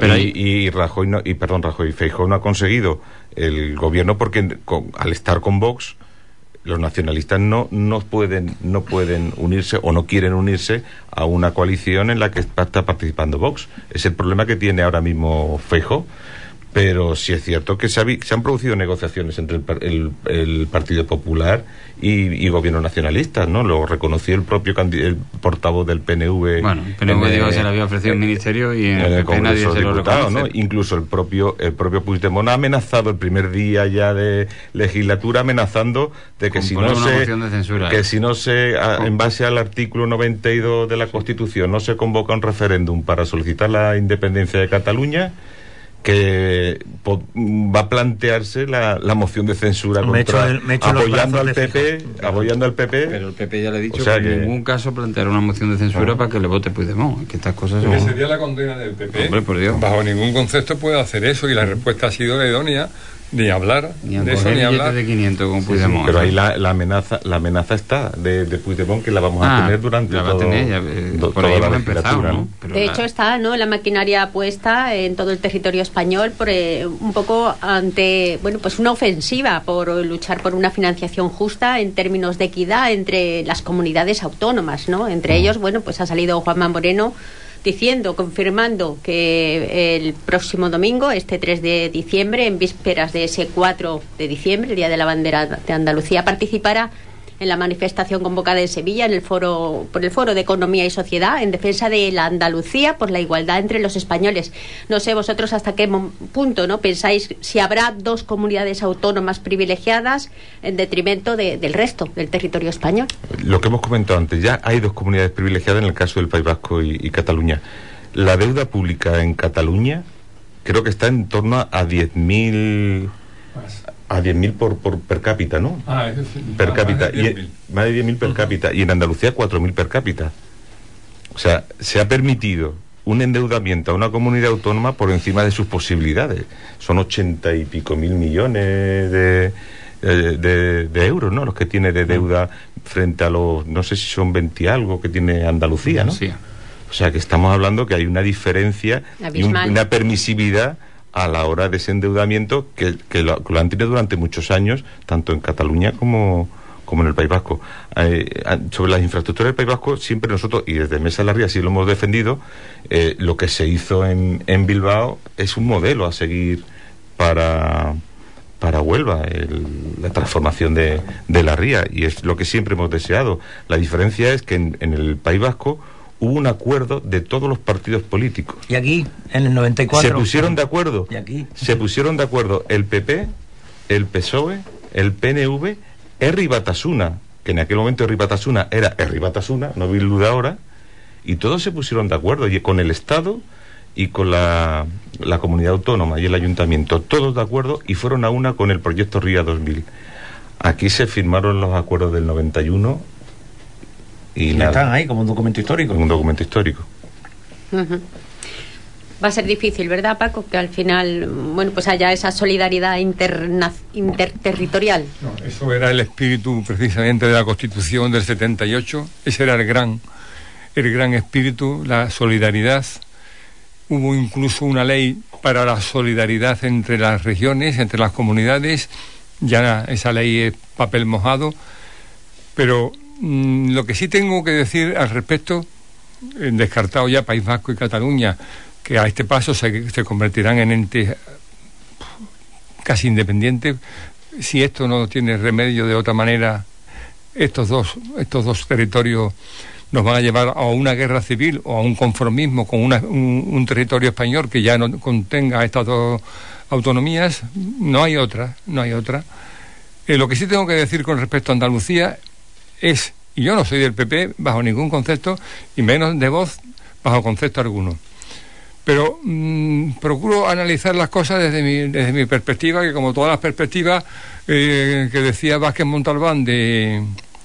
Y Rajoy y Feijóo no ha conseguido el gobierno porque al estar con Vox, los nacionalistas no pueden unirse o no quieren unirse a una coalición en la que está participando Vox. Es el problema que tiene ahora mismo Feijóo. Pero sí es cierto que se han producido negociaciones entre el Partido Popular y gobierno nacionalista, ¿no? Lo reconoció el propio el portavoz del PNV. Bueno, el PNV dijo que se le había ofrecido un ministerio y en el PP nadie se lo reconoce, ¿no? Incluso el propio Puigdemont ha amenazado el primer día ya de legislatura, amenazando de que si no se en base al artículo 92 de la Constitución no se convoca un referéndum para solicitar la independencia de Cataluña, que va a plantearse la moción de censura apoyando al PP. Pero el PP ya le ha dicho que en ningún caso planteará una moción de censura para que le vote Puigdemont, que estas cosas son... Sería la condena del PP. Hombre, por Dios. Bajo ningún concepto puede hacer eso, y la respuesta ha sido la idónea. Ni hablar de eso, ni hablar de 500 con Puigdemont. Pero ahí la amenaza está de Puigdemont, que la vamos a tener durante toda la legislatura, ¿no? De hecho está, ¿no?, la maquinaria puesta en todo el territorio español por un poco ante, pues una ofensiva por luchar por una financiación justa en términos de equidad entre las comunidades autónomas, ¿no? Entre ellos, pues ha salido Juanma Moreno confirmando que el próximo domingo, este 3 de diciembre, en vísperas de ese 4 de diciembre, el Día de la Bandera de Andalucía, participará en la manifestación convocada en Sevilla por el Foro de Economía y Sociedad en defensa de la Andalucía, por la igualdad entre los españoles. No sé vosotros hasta qué punto, ¿no?, pensáis si habrá dos comunidades autónomas privilegiadas en detrimento del resto del territorio español. Lo que hemos comentado antes, ya hay dos comunidades privilegiadas en el caso del País Vasco y Cataluña. La deuda pública en Cataluña creo que está en torno a 10.000 por per cápita, ¿no? Eso sí. Per cápita. Más de 10.000 per cápita. Y en Andalucía 4.000 per cápita. O sea, se ha permitido un endeudamiento a una comunidad autónoma por encima de sus posibilidades. Son 80 y pico mil millones de euros, ¿no?, los que tiene de deuda frente a los, no sé si son 20 y algo que tiene Andalucía, ¿no? Sí. O sea, que estamos hablando que hay una diferencia y una permisividad a la hora de ese endeudamiento que lo han tenido durante muchos años, tanto en Cataluña como en el País Vasco. Sobre las infraestructuras del País Vasco, siempre nosotros, y desde Mesa Larría sí lo hemos defendido, lo que se hizo en Bilbao es un modelo a seguir para Huelva, la transformación de la ría, y es lo que siempre hemos deseado. La diferencia es que en el País Vasco hubo un acuerdo de todos los partidos políticos. Y aquí, en el 94... Se pusieron de acuerdo. Y aquí... Se pusieron de acuerdo el PP, el PSOE, el PNV, Herri Batasuna, que en aquel momento Herri Batasuna era Herri Batasuna, no Bildu de ahora, y todos se pusieron de acuerdo, y con el Estado y con la comunidad autónoma y el ayuntamiento, todos de acuerdo, y fueron a una con el proyecto Ría 2000. Aquí se firmaron los acuerdos del 91 Y están ahí como un documento histórico. Un documento histórico. Uh-huh. Va a ser difícil, ¿verdad, Paco? Que al final, bueno, pues haya esa solidaridad interterritorial. No, eso era el espíritu precisamente de la Constitución del 78. Ese era el gran espíritu, la solidaridad. Hubo incluso una ley para la solidaridad entre las regiones, entre las comunidades. Ya esa ley es papel mojado. Pero lo que sí tengo que decir al respecto, descartado ya País Vasco y Cataluña, que a este paso se convertirán en entes casi independientes, si esto no tiene remedio de otra manera, estos dos territorios nos van a llevar a una guerra civil o a un conformismo con un territorio español que ya no contenga estas dos autonomías. No hay otra. Lo que sí tengo que decir con respecto a Andalucía es, y yo no soy del PP bajo ningún concepto, y menos de Vox bajo concepto alguno, pero procuro analizar las cosas desde mi perspectiva, que como todas las perspectivas que decía Vázquez Montalbán de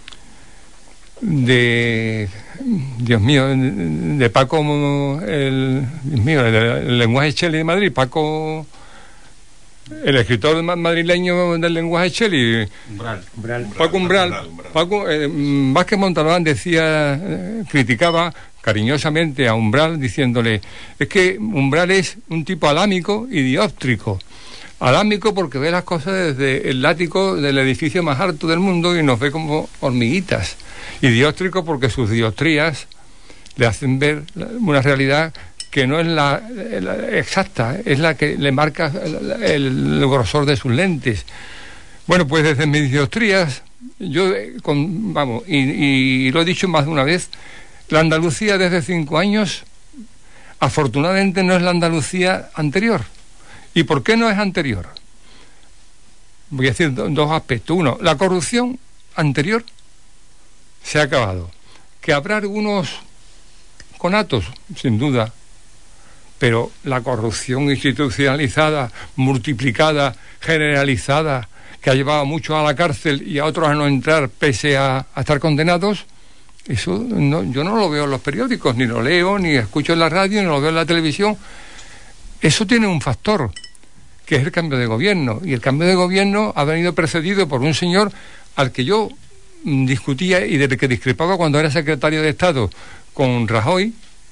Dios mío, de Paco, el lenguaje Shelley de Madrid, Paco, el escritor madrileño del lenguaje Shelley, Paco Umbral. Vázquez Montalbán decía, criticaba cariñosamente a Umbral diciéndole, es que Umbral es un tipo alámico y dióptrico. Alámico porque ve las cosas desde el látigo del edificio más alto del mundo y nos ve como hormiguitas. Y dióptrico porque sus dioptrías le hacen ver una realidad que no es la exacta, es la que le marca el grosor de sus lentes. Bueno, pues desde mis dioptrías, yo, y lo he dicho más de una vez, la Andalucía desde 5 años, afortunadamente no es la Andalucía anterior. ¿Y por qué no es anterior? Voy a decir dos aspectos. Uno, la corrupción anterior se ha acabado. Que habrá algunos conatos, sin duda, pero la corrupción institucionalizada, multiplicada, generalizada, que ha llevado a muchos a la cárcel y a otros a no entrar pese a estar condenados, eso no, yo no lo veo en los periódicos, ni lo leo, ni escucho en la radio, ni lo veo en la televisión. Eso tiene un factor, que es el cambio de gobierno, y el cambio de gobierno ha venido precedido por un señor al que yo discutía y del que discrepaba cuando era secretario de Estado con Rajoy,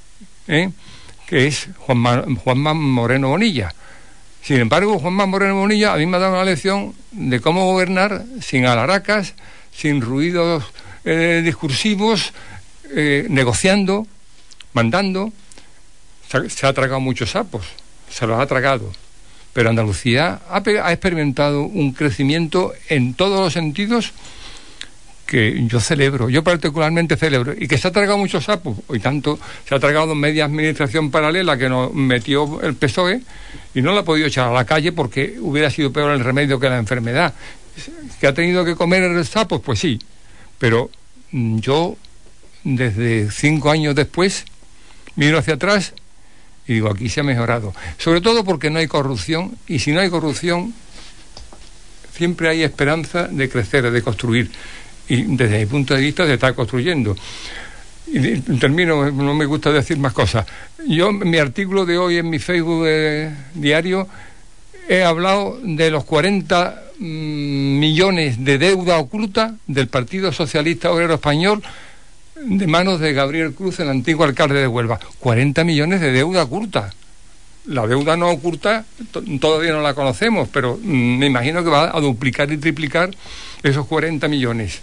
que es Juanma Moreno Bonilla. Sin embargo, Juanma Moreno Bonilla a mí me ha dado una lección de cómo gobernar sin alaracas, sin ruidos discursivos, negociando, mandando. Se ha tragado muchos sapos, se los ha tragado, pero Andalucía ha experimentado un crecimiento en todos los sentidos que yo celebro, yo particularmente celebro, y que se ha tragado muchos sapos, y tanto se ha tragado media administración paralela que nos metió el PSOE y no la ha podido echar a la calle porque hubiera sido peor el remedio que la enfermedad. ¿Que ha tenido que comer sapos? Pues sí, pero yo desde 5 años después miro hacia atrás y digo, aquí se ha mejorado, sobre todo porque no hay corrupción, y si no hay corrupción siempre hay esperanza de crecer, de construir, y desde mi punto de vista se está construyendo. Y termino, no me gusta decir más cosas. Yo en mi artículo de hoy en mi Facebook diario he hablado de los 40 millones de deuda oculta del Partido Socialista Obrero Español de manos de Gabriel Cruz, el antiguo alcalde de Huelva. 40 millones de deuda oculta. La deuda no oculta todavía no la conocemos, pero me imagino que va a duplicar y triplicar esos 40 millones.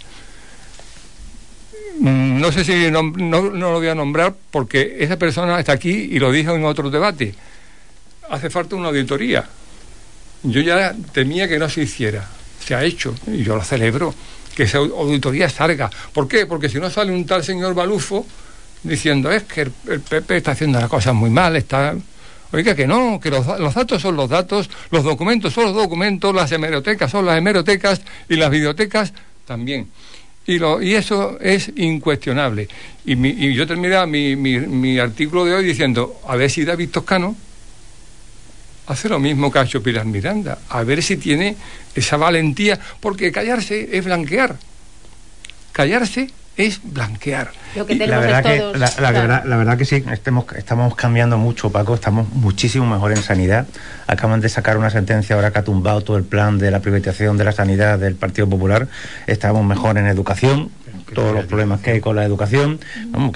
No sé si no lo voy a nombrar porque esa persona está aquí y lo dijo en otro debate. Hace falta una auditoría. Yo ya temía que no se hiciera. Se ha hecho y yo lo celebro. Que esa auditoría salga. ¿Por qué? Porque si no sale un tal señor Balufo diciendo es que el PP está haciendo las cosas muy mal, está... Oiga, que no, que los datos son los datos, los documentos son los documentos, las hemerotecas son las hemerotecas y las bibliotecas también. Y eso es incuestionable. Y yo terminé mi artículo de hoy diciendo, a ver si David Toscano hace lo mismo que ha hecho Pilar Miranda, a ver si tiene esa valentía, porque callarse es blanquear. Callarse es blanquear. Lo que tenemos la verdad todos. La verdad que sí, estamos cambiando mucho, Paco, estamos muchísimo mejor en sanidad. Acaban de sacar una sentencia ahora que ha tumbado todo el plan de la privatización de la sanidad del Partido Popular. Estamos mejor en educación, todos los problemas que hay con la educación. Vamos,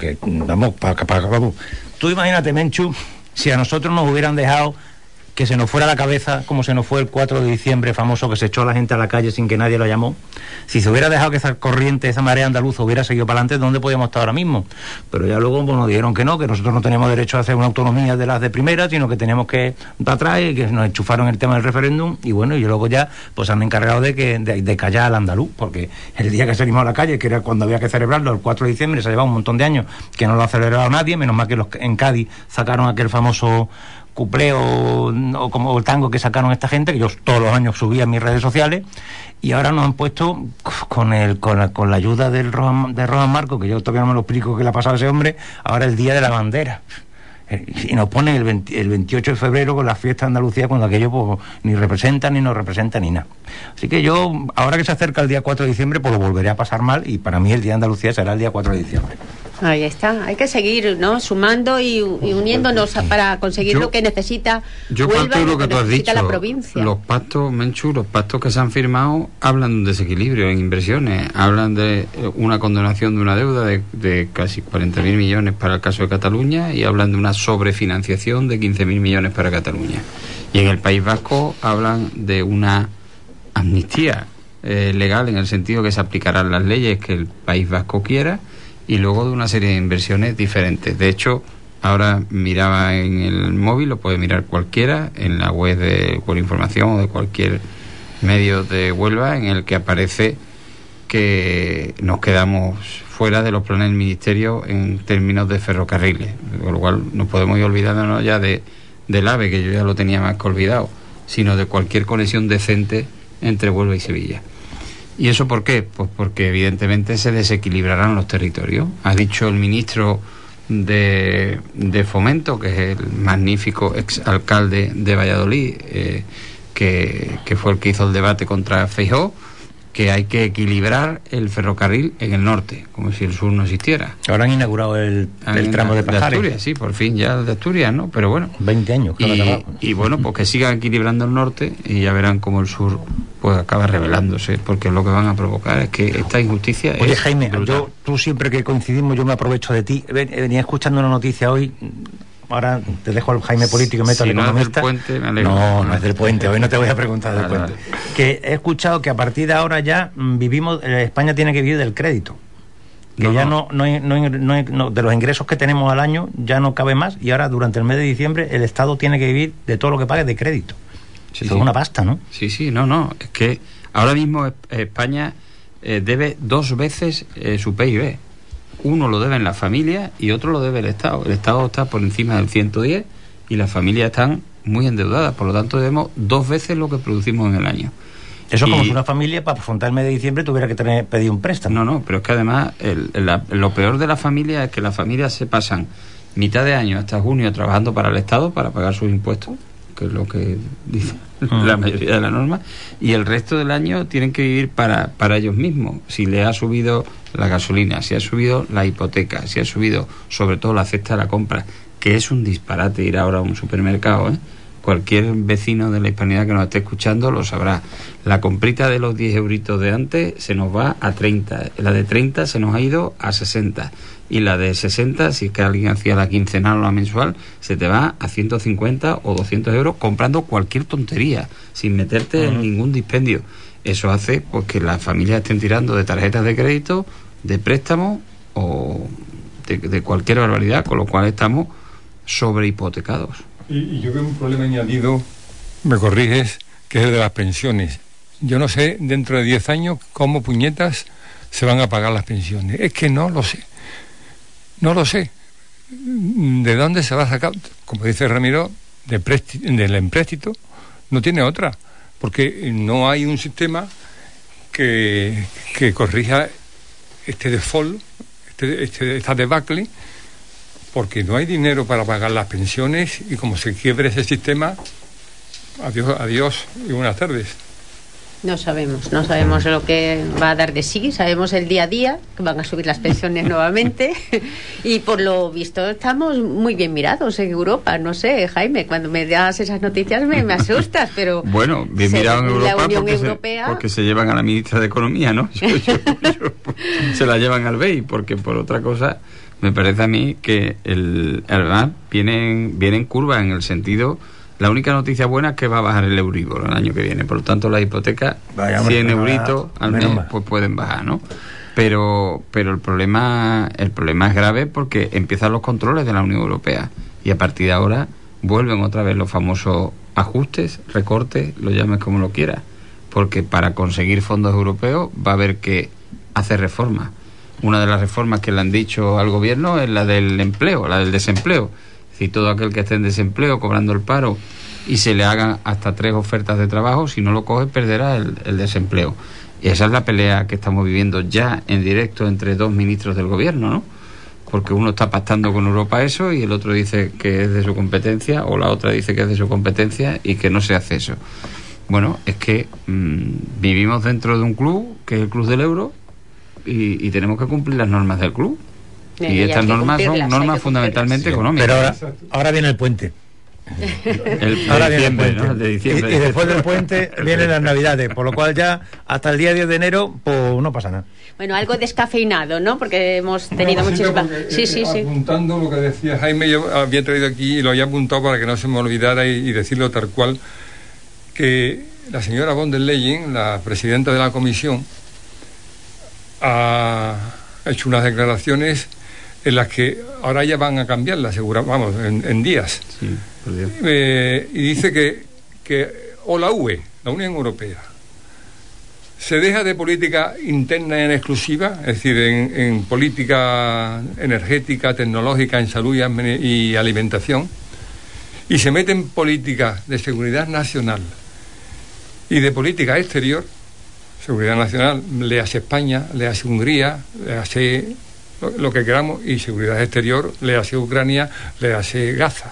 Tú imagínate, Menchu, si a nosotros nos hubieran dejado que se nos fuera la cabeza, como se nos fue el 4 de diciembre famoso, que se echó a la gente a la calle sin que nadie lo llamó. Si se hubiera dejado que esa corriente, esa marea andaluza hubiera seguido para adelante, ¿dónde podíamos estar ahora mismo? Pero ya luego nos dijeron que no, que nosotros no tenemos derecho a hacer una autonomía de las de primera, sino que teníamos que para atrás, y que nos enchufaron el tema del referéndum, y bueno, y luego ya pues han encargado de callar al andaluz, porque el día que salimos a la calle, que era cuando había que celebrarlo, el 4 de diciembre, se ha llevado un montón de años que no lo ha celebrado nadie, menos mal que en Cádiz sacaron aquel famoso cuplé o como el tango que sacaron esta gente, que yo todos los años subía en mis redes sociales, y ahora nos han puesto con la ayuda de Rohan Marco, que yo todavía no me lo explico qué le ha pasado a ese hombre, ahora el Día de la Bandera. Y nos ponen el 28 de febrero con la fiesta de Andalucía, cuando aquello pues, ni representa, ni nos representa, ni nada. Así que yo, ahora que se acerca el día 4 de diciembre, pues lo volveré a pasar mal, y para mí el Día de Andalucía será el día 4 de diciembre. Ahí está, hay que seguir, ¿no?, sumando y uniéndonos para conseguir lo que necesita Huelva, lo que tú has dicho, la provincia. Los pactos, Menchu, los pactos que se han firmado hablan de un desequilibrio en inversiones, hablan de una condonación de una deuda de casi 40.000 millones para el caso de Cataluña, y hablan de una sobrefinanciación de 15.000 millones para Cataluña. Y en el País Vasco hablan de una amnistía legal, en el sentido que se aplicarán las leyes que el País Vasco quiera, y luego de una serie de inversiones diferentes. De hecho, ahora miraba en el móvil, lo puede mirar cualquiera, en la web de Huelva Información o de cualquier medio de Huelva, en el que aparece que nos quedamos fuera de los planes del Ministerio en términos de ferrocarriles, con lo cual no podemos ir olvidándonos ya del AVE, que yo ya lo tenía más que olvidado, sino de cualquier conexión decente entre Huelva y Sevilla. ¿Y eso por qué? Pues porque evidentemente se desequilibrarán los territorios. Ha dicho el ministro de Fomento, que es el magnífico exalcalde de Valladolid, que fue el que hizo el debate contra Feijóo, que hay que equilibrar el ferrocarril en el norte, como si el sur no existiera. Ahora han inaugurado el tramo de Pajares. De Asturias, sí, por fin ya el de Asturias, ¿no? Pero bueno. 20 años. Y bueno, pues que sigan equilibrando el norte, y ya verán cómo el sur pues acaba rebelándose, porque lo que van a provocar es que esta injusticia. Oye, Jaime, tú siempre que coincidimos yo me aprovecho de ti. Venía escuchando una noticia hoy. Ahora te dejo al Jaime político y meto al economista. No es del puente, me alegro. No es del puente, hoy no te voy a preguntar del puente. Que he escuchado que a partir de ahora ya España tiene que vivir del crédito. Que no de los ingresos que tenemos al año ya no cabe más, y ahora durante el mes de diciembre el Estado tiene que vivir de todo lo que pague de crédito. Sí, Eso es una pasta, ¿no? Sí, no, es que ahora mismo España debe 2 veces su PIB. Uno lo debe en la familia y otro lo debe el Estado. El Estado está por encima del 110 y las familias están muy endeudadas, por lo tanto debemos 2 veces lo que producimos en el año. Eso es como si una familia para afrontar el mes de diciembre tuviera que pedir un préstamo. No, pero es que además lo peor de la familia es que las familias se pasan mitad de año hasta junio trabajando para el Estado para pagar sus impuestos, que es lo que dice la mayoría de la norma, y el resto del año tienen que vivir para ellos mismos. Si le ha subido la gasolina, si ha subido la hipoteca, si ha subido sobre todo la cesta de la compra, que es un disparate ir ahora a un supermercado, ¿eh? Cualquier vecino de la Hispanidad que nos esté escuchando lo sabrá. La comprita de los 10 euritos de antes se nos va a 30, la de 30 se nos ha ido a 60, y la de 60, si es que alguien hacía la quincenal o la mensual, se te va a 150 o 200 euros comprando cualquier tontería, sin meterte en ningún dispendio. Eso hace pues que las familias estén tirando de tarjetas de crédito, de préstamos o de cualquier barbaridad, con lo cual estamos sobrehipotecados. Y yo veo un problema añadido, me corriges, que es el de las pensiones. Yo no sé dentro de 10 años cómo puñetas se van a pagar las pensiones. Es que no lo sé. No lo sé. ¿De dónde se va a sacar? Como dice Ramiro, del empréstito no tiene otra, porque no hay un sistema que corrija este default, esta debacle, porque no hay dinero para pagar las pensiones, y como se quiebre ese sistema, adiós y buenas tardes. No sabemos lo que va a dar de sí, sabemos el día a día, que van a subir las pensiones nuevamente y por lo visto estamos muy bien mirados en Europa, no sé, Jaime, cuando me das esas noticias me asustas, pero... Bueno, bien mirado en Europa la Unión Europea... porque se llevan a la ministra de Economía, ¿no? Se la llevan al BEI, porque por otra cosa me parece a mí que además viene en curva en el sentido... La única noticia buena es que va a bajar el Euribor el año que viene, por lo tanto las hipotecas 100 euritos al mes pues pueden bajar, ¿no? Pero el problema es grave porque empiezan los controles de la Unión Europea y a partir de ahora vuelven otra vez los famosos ajustes, recortes, lo llames como lo quieras, porque para conseguir fondos europeos va a haber que hacer reformas. Una de las reformas que le han dicho al gobierno es la del empleo, la del desempleo. Si todo aquel que esté en desempleo, cobrando el paro, y se le hagan hasta 3 ofertas de trabajo, si no lo coge perderá el desempleo. Y esa es la pelea que estamos viviendo ya en directo entre 2 ministros del gobierno, ¿no? Porque uno está pactando con Europa eso y el otro dice que es de su competencia, o la otra dice que es de su competencia y que no se hace eso. Bueno, es que vivimos dentro de un club, que es el club del euro, y tenemos que cumplir las normas del club. Y estas normas son normas fundamentalmente económicas. Pero ahora viene el puente. Ahora viene el puente, ¿no? El de diciembre. Y después del puente vienen las navidades, por lo cual ya hasta el día 10 de enero pues no pasa nada. Bueno, algo descafeinado, ¿no? Porque hemos tenido muchísimas... Sí. Apuntando lo que decía Jaime, yo había traído aquí y lo había apuntado para que no se me olvidara y decirlo tal cual, que la señora von der Leyen, la presidenta de la Comisión, ha hecho unas declaraciones en las que ahora ya van a cambiarla, en días. Sí, por Dios. Y dice que o la UE, la Unión Europea, se deja de política interna en exclusiva, es decir, en política energética, tecnológica, en salud y alimentación, y se mete en política de seguridad nacional y de política exterior. Seguridad nacional, le hace España, le hace Hungría, le hace lo que queramos, y seguridad exterior, le hace Ucrania, le hace Gaza.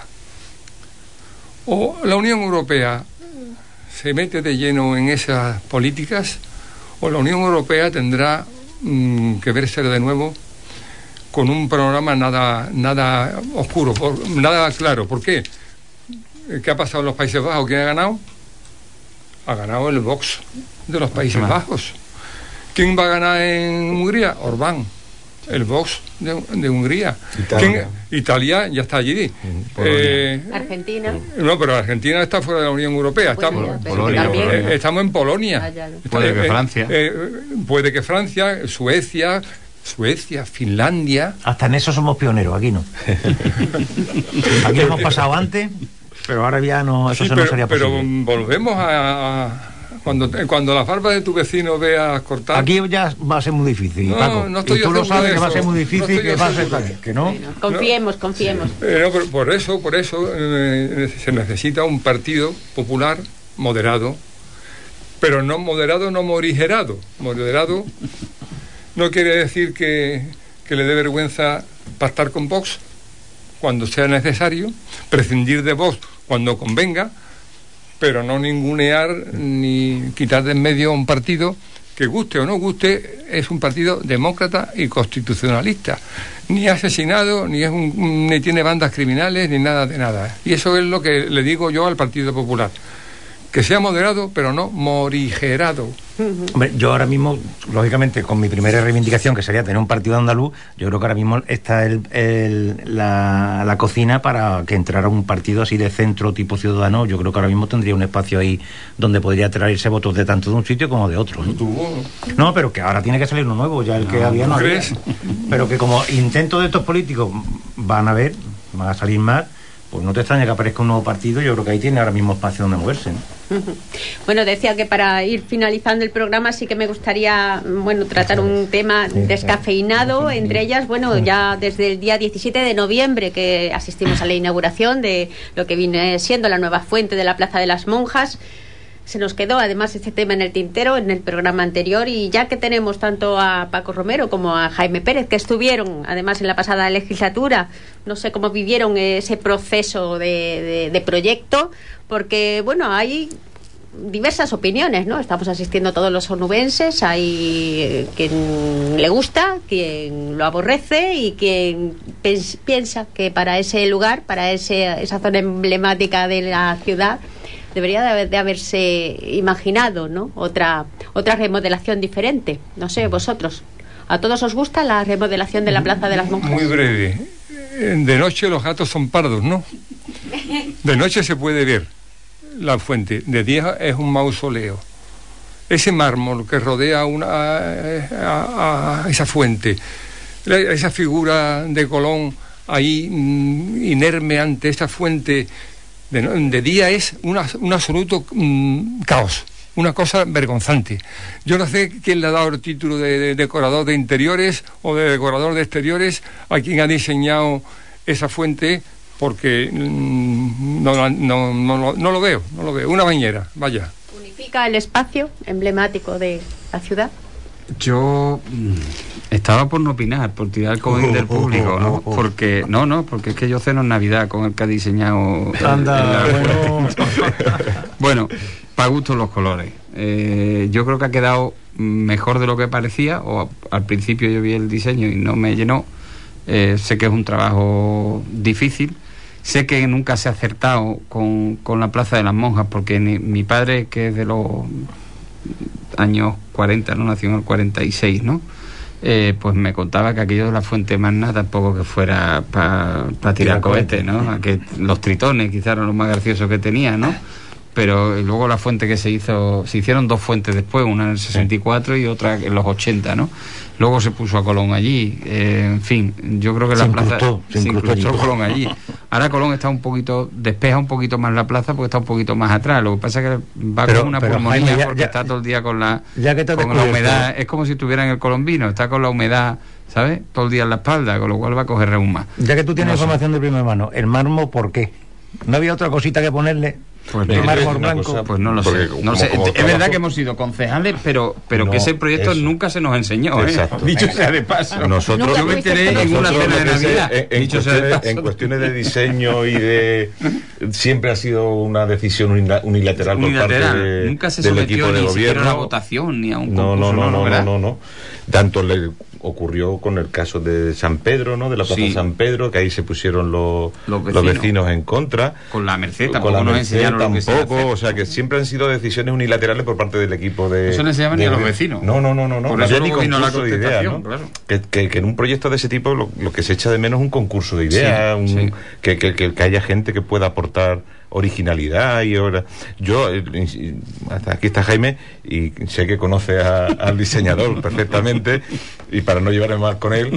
O la Unión Europea se mete de lleno en esas políticas, o la Unión Europea tendrá que verse de nuevo con un programa nada oscuro, nada claro. ¿Por qué? ¿Qué ha pasado en los Países Bajos? ¿Quién ha ganado? Ha ganado el Vox de los Países Bajos. ¿Quién va a ganar en Hungría? Orbán, el Vox de Hungría. Italia ya está allí. Argentina. No, pero Argentina está fuera de la Unión Europea. Estamos en Polonia. Puede que Francia. Puede que Francia, Suecia, Finlandia. Hasta en eso somos pioneros, aquí no. Aquí hemos pasado antes, pero ahora ya no, eso no sería posible. Pero volvemos a cuando las barbas de tu vecino veas cortar. Aquí ya va a ser muy difícil, Paco. No estoy, y tú lo sabes que va a ser muy difícil, que va a ser que no. Confiemos. Pero por eso se necesita un partido popular moderado, pero no moderado, no morigerado. Moderado no quiere decir que le dé vergüenza pactar con Vox cuando sea necesario, prescindir de Vox cuando convenga, pero no ningunear ni quitar de en medio un partido que, guste o no guste, es un partido demócrata y constitucionalista. Ni asesinado, ni tiene bandas criminales, ni nada de nada. Y eso es lo que le digo yo al Partido Popular. Que sea moderado, pero no morigerado. Hombre, yo ahora mismo, lógicamente, con mi primera reivindicación, que sería tener un partido andaluz, yo creo que ahora mismo está la cocina para que entrara un partido así de centro tipo Ciudadanos. Yo creo que ahora mismo tendría un espacio ahí donde podría traerse votos de tanto de un sitio como de otro. No, pero que ahora tiene que salir uno nuevo, ya el que había no había. Pero que como intento de estos políticos van a salir más, pues no te extraña que aparezca un nuevo partido. Yo creo que ahí tiene ahora mismo espacio donde moverse, ¿no? Bueno, decía que para ir finalizando el programa sí que me gustaría, tratar un tema descafeinado, entre ellas, ya desde el día 17 de noviembre que asistimos a la inauguración de lo que viene siendo la nueva fuente de la Plaza de las Monjas. Se nos quedó además este tema en el tintero en el programa anterior, y ya que tenemos tanto a Paco Romero como a Jaime Pérez, que estuvieron además en la pasada legislatura, no sé cómo vivieron ese proceso de proyecto, porque hay diversas opiniones, ¿no? Estamos asistiendo todos los onubenses, hay quien le gusta, quien lo aborrece y quien piensa que para ese lugar, para esa zona emblemática de la ciudad, debería de haberse imaginado, ¿no? Otra remodelación diferente. No sé, vosotros, ¿a todos os gusta la remodelación de la Plaza de las Monjas? Muy breve. De noche los gatos son pardos, ¿no? De noche se puede ver la fuente, de día es un mausoleo. Ese mármol que rodea a esa fuente, esa figura de Colón ahí inerme ante esa fuente, de día es un absoluto caos, una cosa vergonzante. Yo no sé quién le ha dado el título de decorador de interiores o de decorador de exteriores a quien ha diseñado esa fuente, porque no lo veo. Una bañera, vaya. ¿Unifica el espacio emblemático de la ciudad? Yo estaba por no opinar, por tirar el comodín del público, ¿no? Porque es que yo ceno en Navidad con el que ha diseñado. Anda, bueno, para gustos los colores. Yo creo que ha quedado mejor de lo que parecía, o al principio yo vi el diseño y no me llenó. Sé que es un trabajo difícil. Sé que nunca se ha acertado con la Plaza de las Monjas, porque mi padre, que es de los años 40, ¿no? Nació en el 46, ¿no? Pues me contaba que aquello de la Fuente Magna tampoco que fuera para tirar cohetes, ¿no? Que los tritones quizás eran los más graciosos que tenía, ¿no? Pero luego la fuente que se hicieron dos fuentes después, una en el 64 y otra en los 80, ¿no? Luego se puso a Colón allí, en fin, yo creo que la plaza se incrustó Colón allí. Ahora Colón despeja un poquito más la plaza porque está un poquito más atrás. Lo que pasa es que va con una pulmonía porque está todo el día con la humedad. Es como si estuviera en el Colombino, está con la humedad, ¿sabes? Todo el día en la espalda, con lo cual va a coger reuma. Ya que tú tienes información de primera mano, ¿el mármol por qué? ¿No había otra cosita que ponerle? Pues mármol blanco. Pues no lo sé. Es verdad que hemos sido concejales, pero que ese proyecto nunca se nos enseñó, dicho sea de paso. Yo me enteré en una cena de Navidad. En cuestiones de diseño y siempre ha sido una decisión unilateral por parte nunca se del equipo de ni gobierno. A una votación ni a un concurso. No. Tanto le ocurrió con el caso de San Pedro, ¿no? De la Plaza de San Pedro, que ahí se pusieron los vecinos en contra. Con la Merced tampoco nos enseñaron lo que se hace. O sea que siempre han sido decisiones unilaterales por parte del equipo de... Eso no se llama ni a los vecinos. No. Por eso ni vino la concurso de ideas, ¿no? Claro. Que en un proyecto de ese tipo lo que se echa de menos es un concurso de ideas, que haya gente que pueda aportar originalidad y ahora aquí está Jaime y sé que conoce al diseñador perfectamente, y para no llevarme mal con él,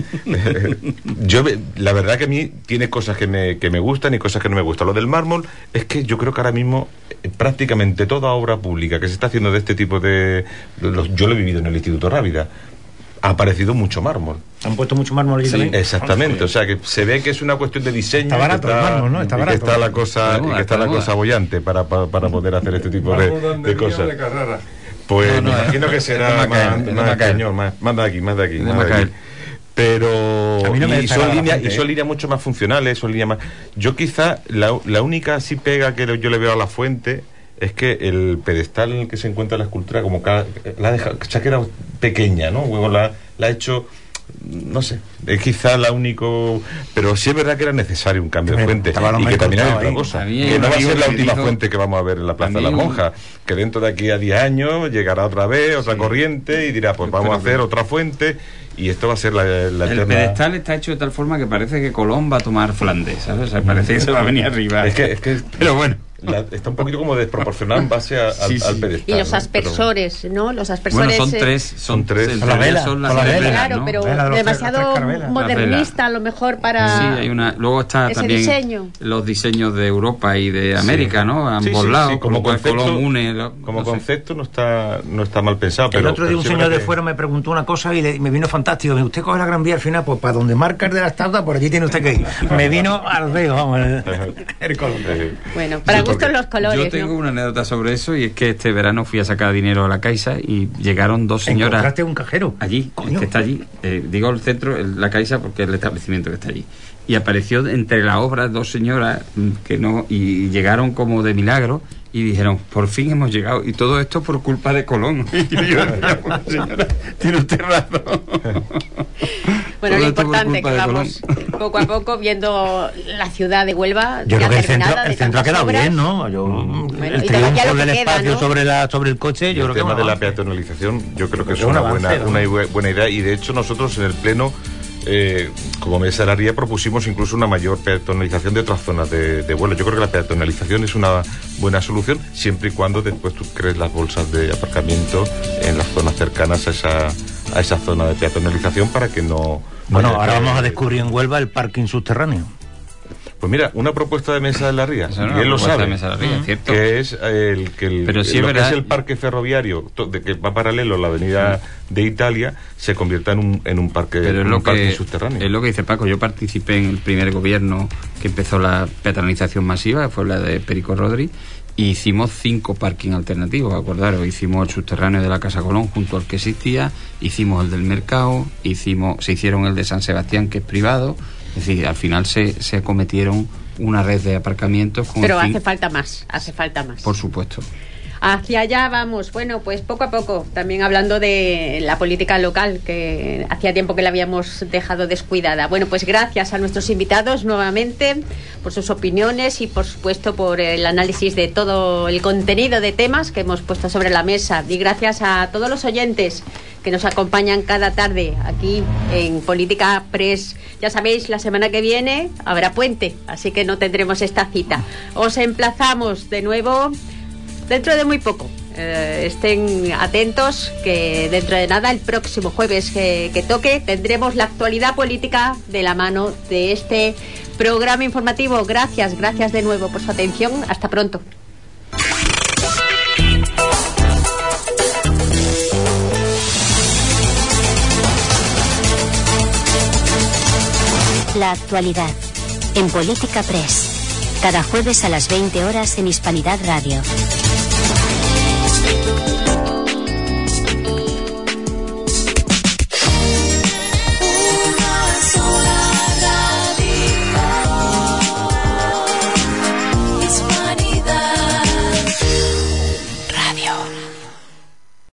la verdad que a mí tiene cosas que me gustan y cosas que no me gustan. Lo del mármol es que yo creo que ahora mismo prácticamente toda obra pública que se está haciendo de este tipo yo lo he vivido en el Instituto Rábida, ha aparecido mucho mármol. ¿Han puesto mucho mármol allí también? Exactamente, o sea que se ve que es una cuestión de diseño. Está barato el mármol, ¿no? Está barato. Que está la cosa bollante para poder hacer este tipo de cosas. Pues me imagino que será más cañón, más de aquí. Pero son líneas mucho más funcionales, son líneas más... Yo quizá la única sí pega que yo le veo a la fuente es que el pedestal en el que se encuentra la escultura como que se ha quedado pequeña, ¿no? Luego la ha hecho, no sé, es quizá la único, pero sí es verdad que era necesario un cambio de fuente, y que también hay otra cosa, que no va a ser la última fuente que vamos a ver en la Plaza de las Monjas, que dentro de aquí a 10 años llegará otra vez, otra corriente, y dirá, pues vamos a hacer otra fuente, y esto va a ser la eterna... El pedestal está hecho de tal forma que parece que Colón va a tomar Flandes, ¿sabes? O sea, parece que se va a venir arriba. Es que pero bueno. Está un poquito como desproporcionado en base al pedestal. Y los aspersores, ¿no? Los aspersores... Bueno, son tres. La vela, claro, pero demasiado modernista a lo mejor para... Sí, hay una... Luego está también diseño. Los diseños de Europa y de América, ¿no? A ambos lados, como concepto, Colón une... Como concepto no está mal pensado, pero... El otro día un señor de fuera me preguntó una cosa y me vino fantástico. Usted coge la Gran Vía al final, pues para donde marca el de la estatua, por allí tiene usted que ir. Me vino al reo, vamos. El Colón. Bueno, para gustos los colores. Yo tengo una anécdota sobre eso, y es que este verano fui a sacar dinero a la Caixa y llegaron dos señoras. ¿Encontraste un cajero? Allí, que está allí. Digo el centro, la Caixa, porque es el establecimiento que está allí. y apareció entre las obras 2 señoras que no, y llegaron como de milagro y dijeron, por fin hemos llegado, y todo esto por culpa de Colón. Y yo, señora, tiene usted razón. Bueno, lo importante es que vamos poco a poco viendo la ciudad de Huelva. Yo creo que el centro ha quedado obras bien, ¿no? El triunfo del espacio, ¿no?, sobre el coche, yo creo que... El tema de la peatonalización, yo creo que es una buena idea, y de hecho nosotros en el Pleno, como Mesa de la Ría, propusimos incluso una mayor peatonalización de otras zonas de vuelo. Yo creo que la peatonalización es una buena solución, siempre y cuando después tú crees las bolsas de aparcamiento en las zonas cercanas a esa zona de peatonalización para que no... Bueno, ahora vamos a descubrir en Huelva el parking subterráneo. Pues mira, una propuesta de Mesa de la Ría, y él lo sabe, ¿cierto? que es que es el parque ferroviario que va paralelo a la avenida de Italia, se convierta en un parque, parque subterráneo. Es lo que dice Paco. Yo participé en el primer gobierno que empezó la peatonalización masiva, fue la de Perico Rodri, y hicimos 5 parking alternativos, acordaros. Hicimos el subterráneo de la Casa Colón junto al que existía, hicimos el del Mercado, se hicieron el de San Sebastián, que es privado. Es decir, al final se acometieron una red de aparcamientos con... Pero hace falta más. Por supuesto. Hacia allá vamos. Bueno, pues poco a poco, también hablando de la política local, que hacía tiempo que la habíamos dejado descuidada. Bueno, pues gracias a nuestros invitados nuevamente por sus opiniones y por supuesto por el análisis de todo el contenido de temas que hemos puesto sobre la mesa. Y gracias a todos los oyentes que nos acompañan cada tarde aquí en Política Press. Ya sabéis, la semana que viene habrá puente, así que no tendremos esta cita. Os emplazamos de nuevo dentro de muy poco. Estén atentos, que dentro de nada, el próximo jueves que toque, tendremos la actualidad política de la mano de este programa informativo. Gracias de nuevo por su atención. Hasta pronto. La actualidad en Política Press. Cada jueves a las 20 horas en Hispanidad Radio.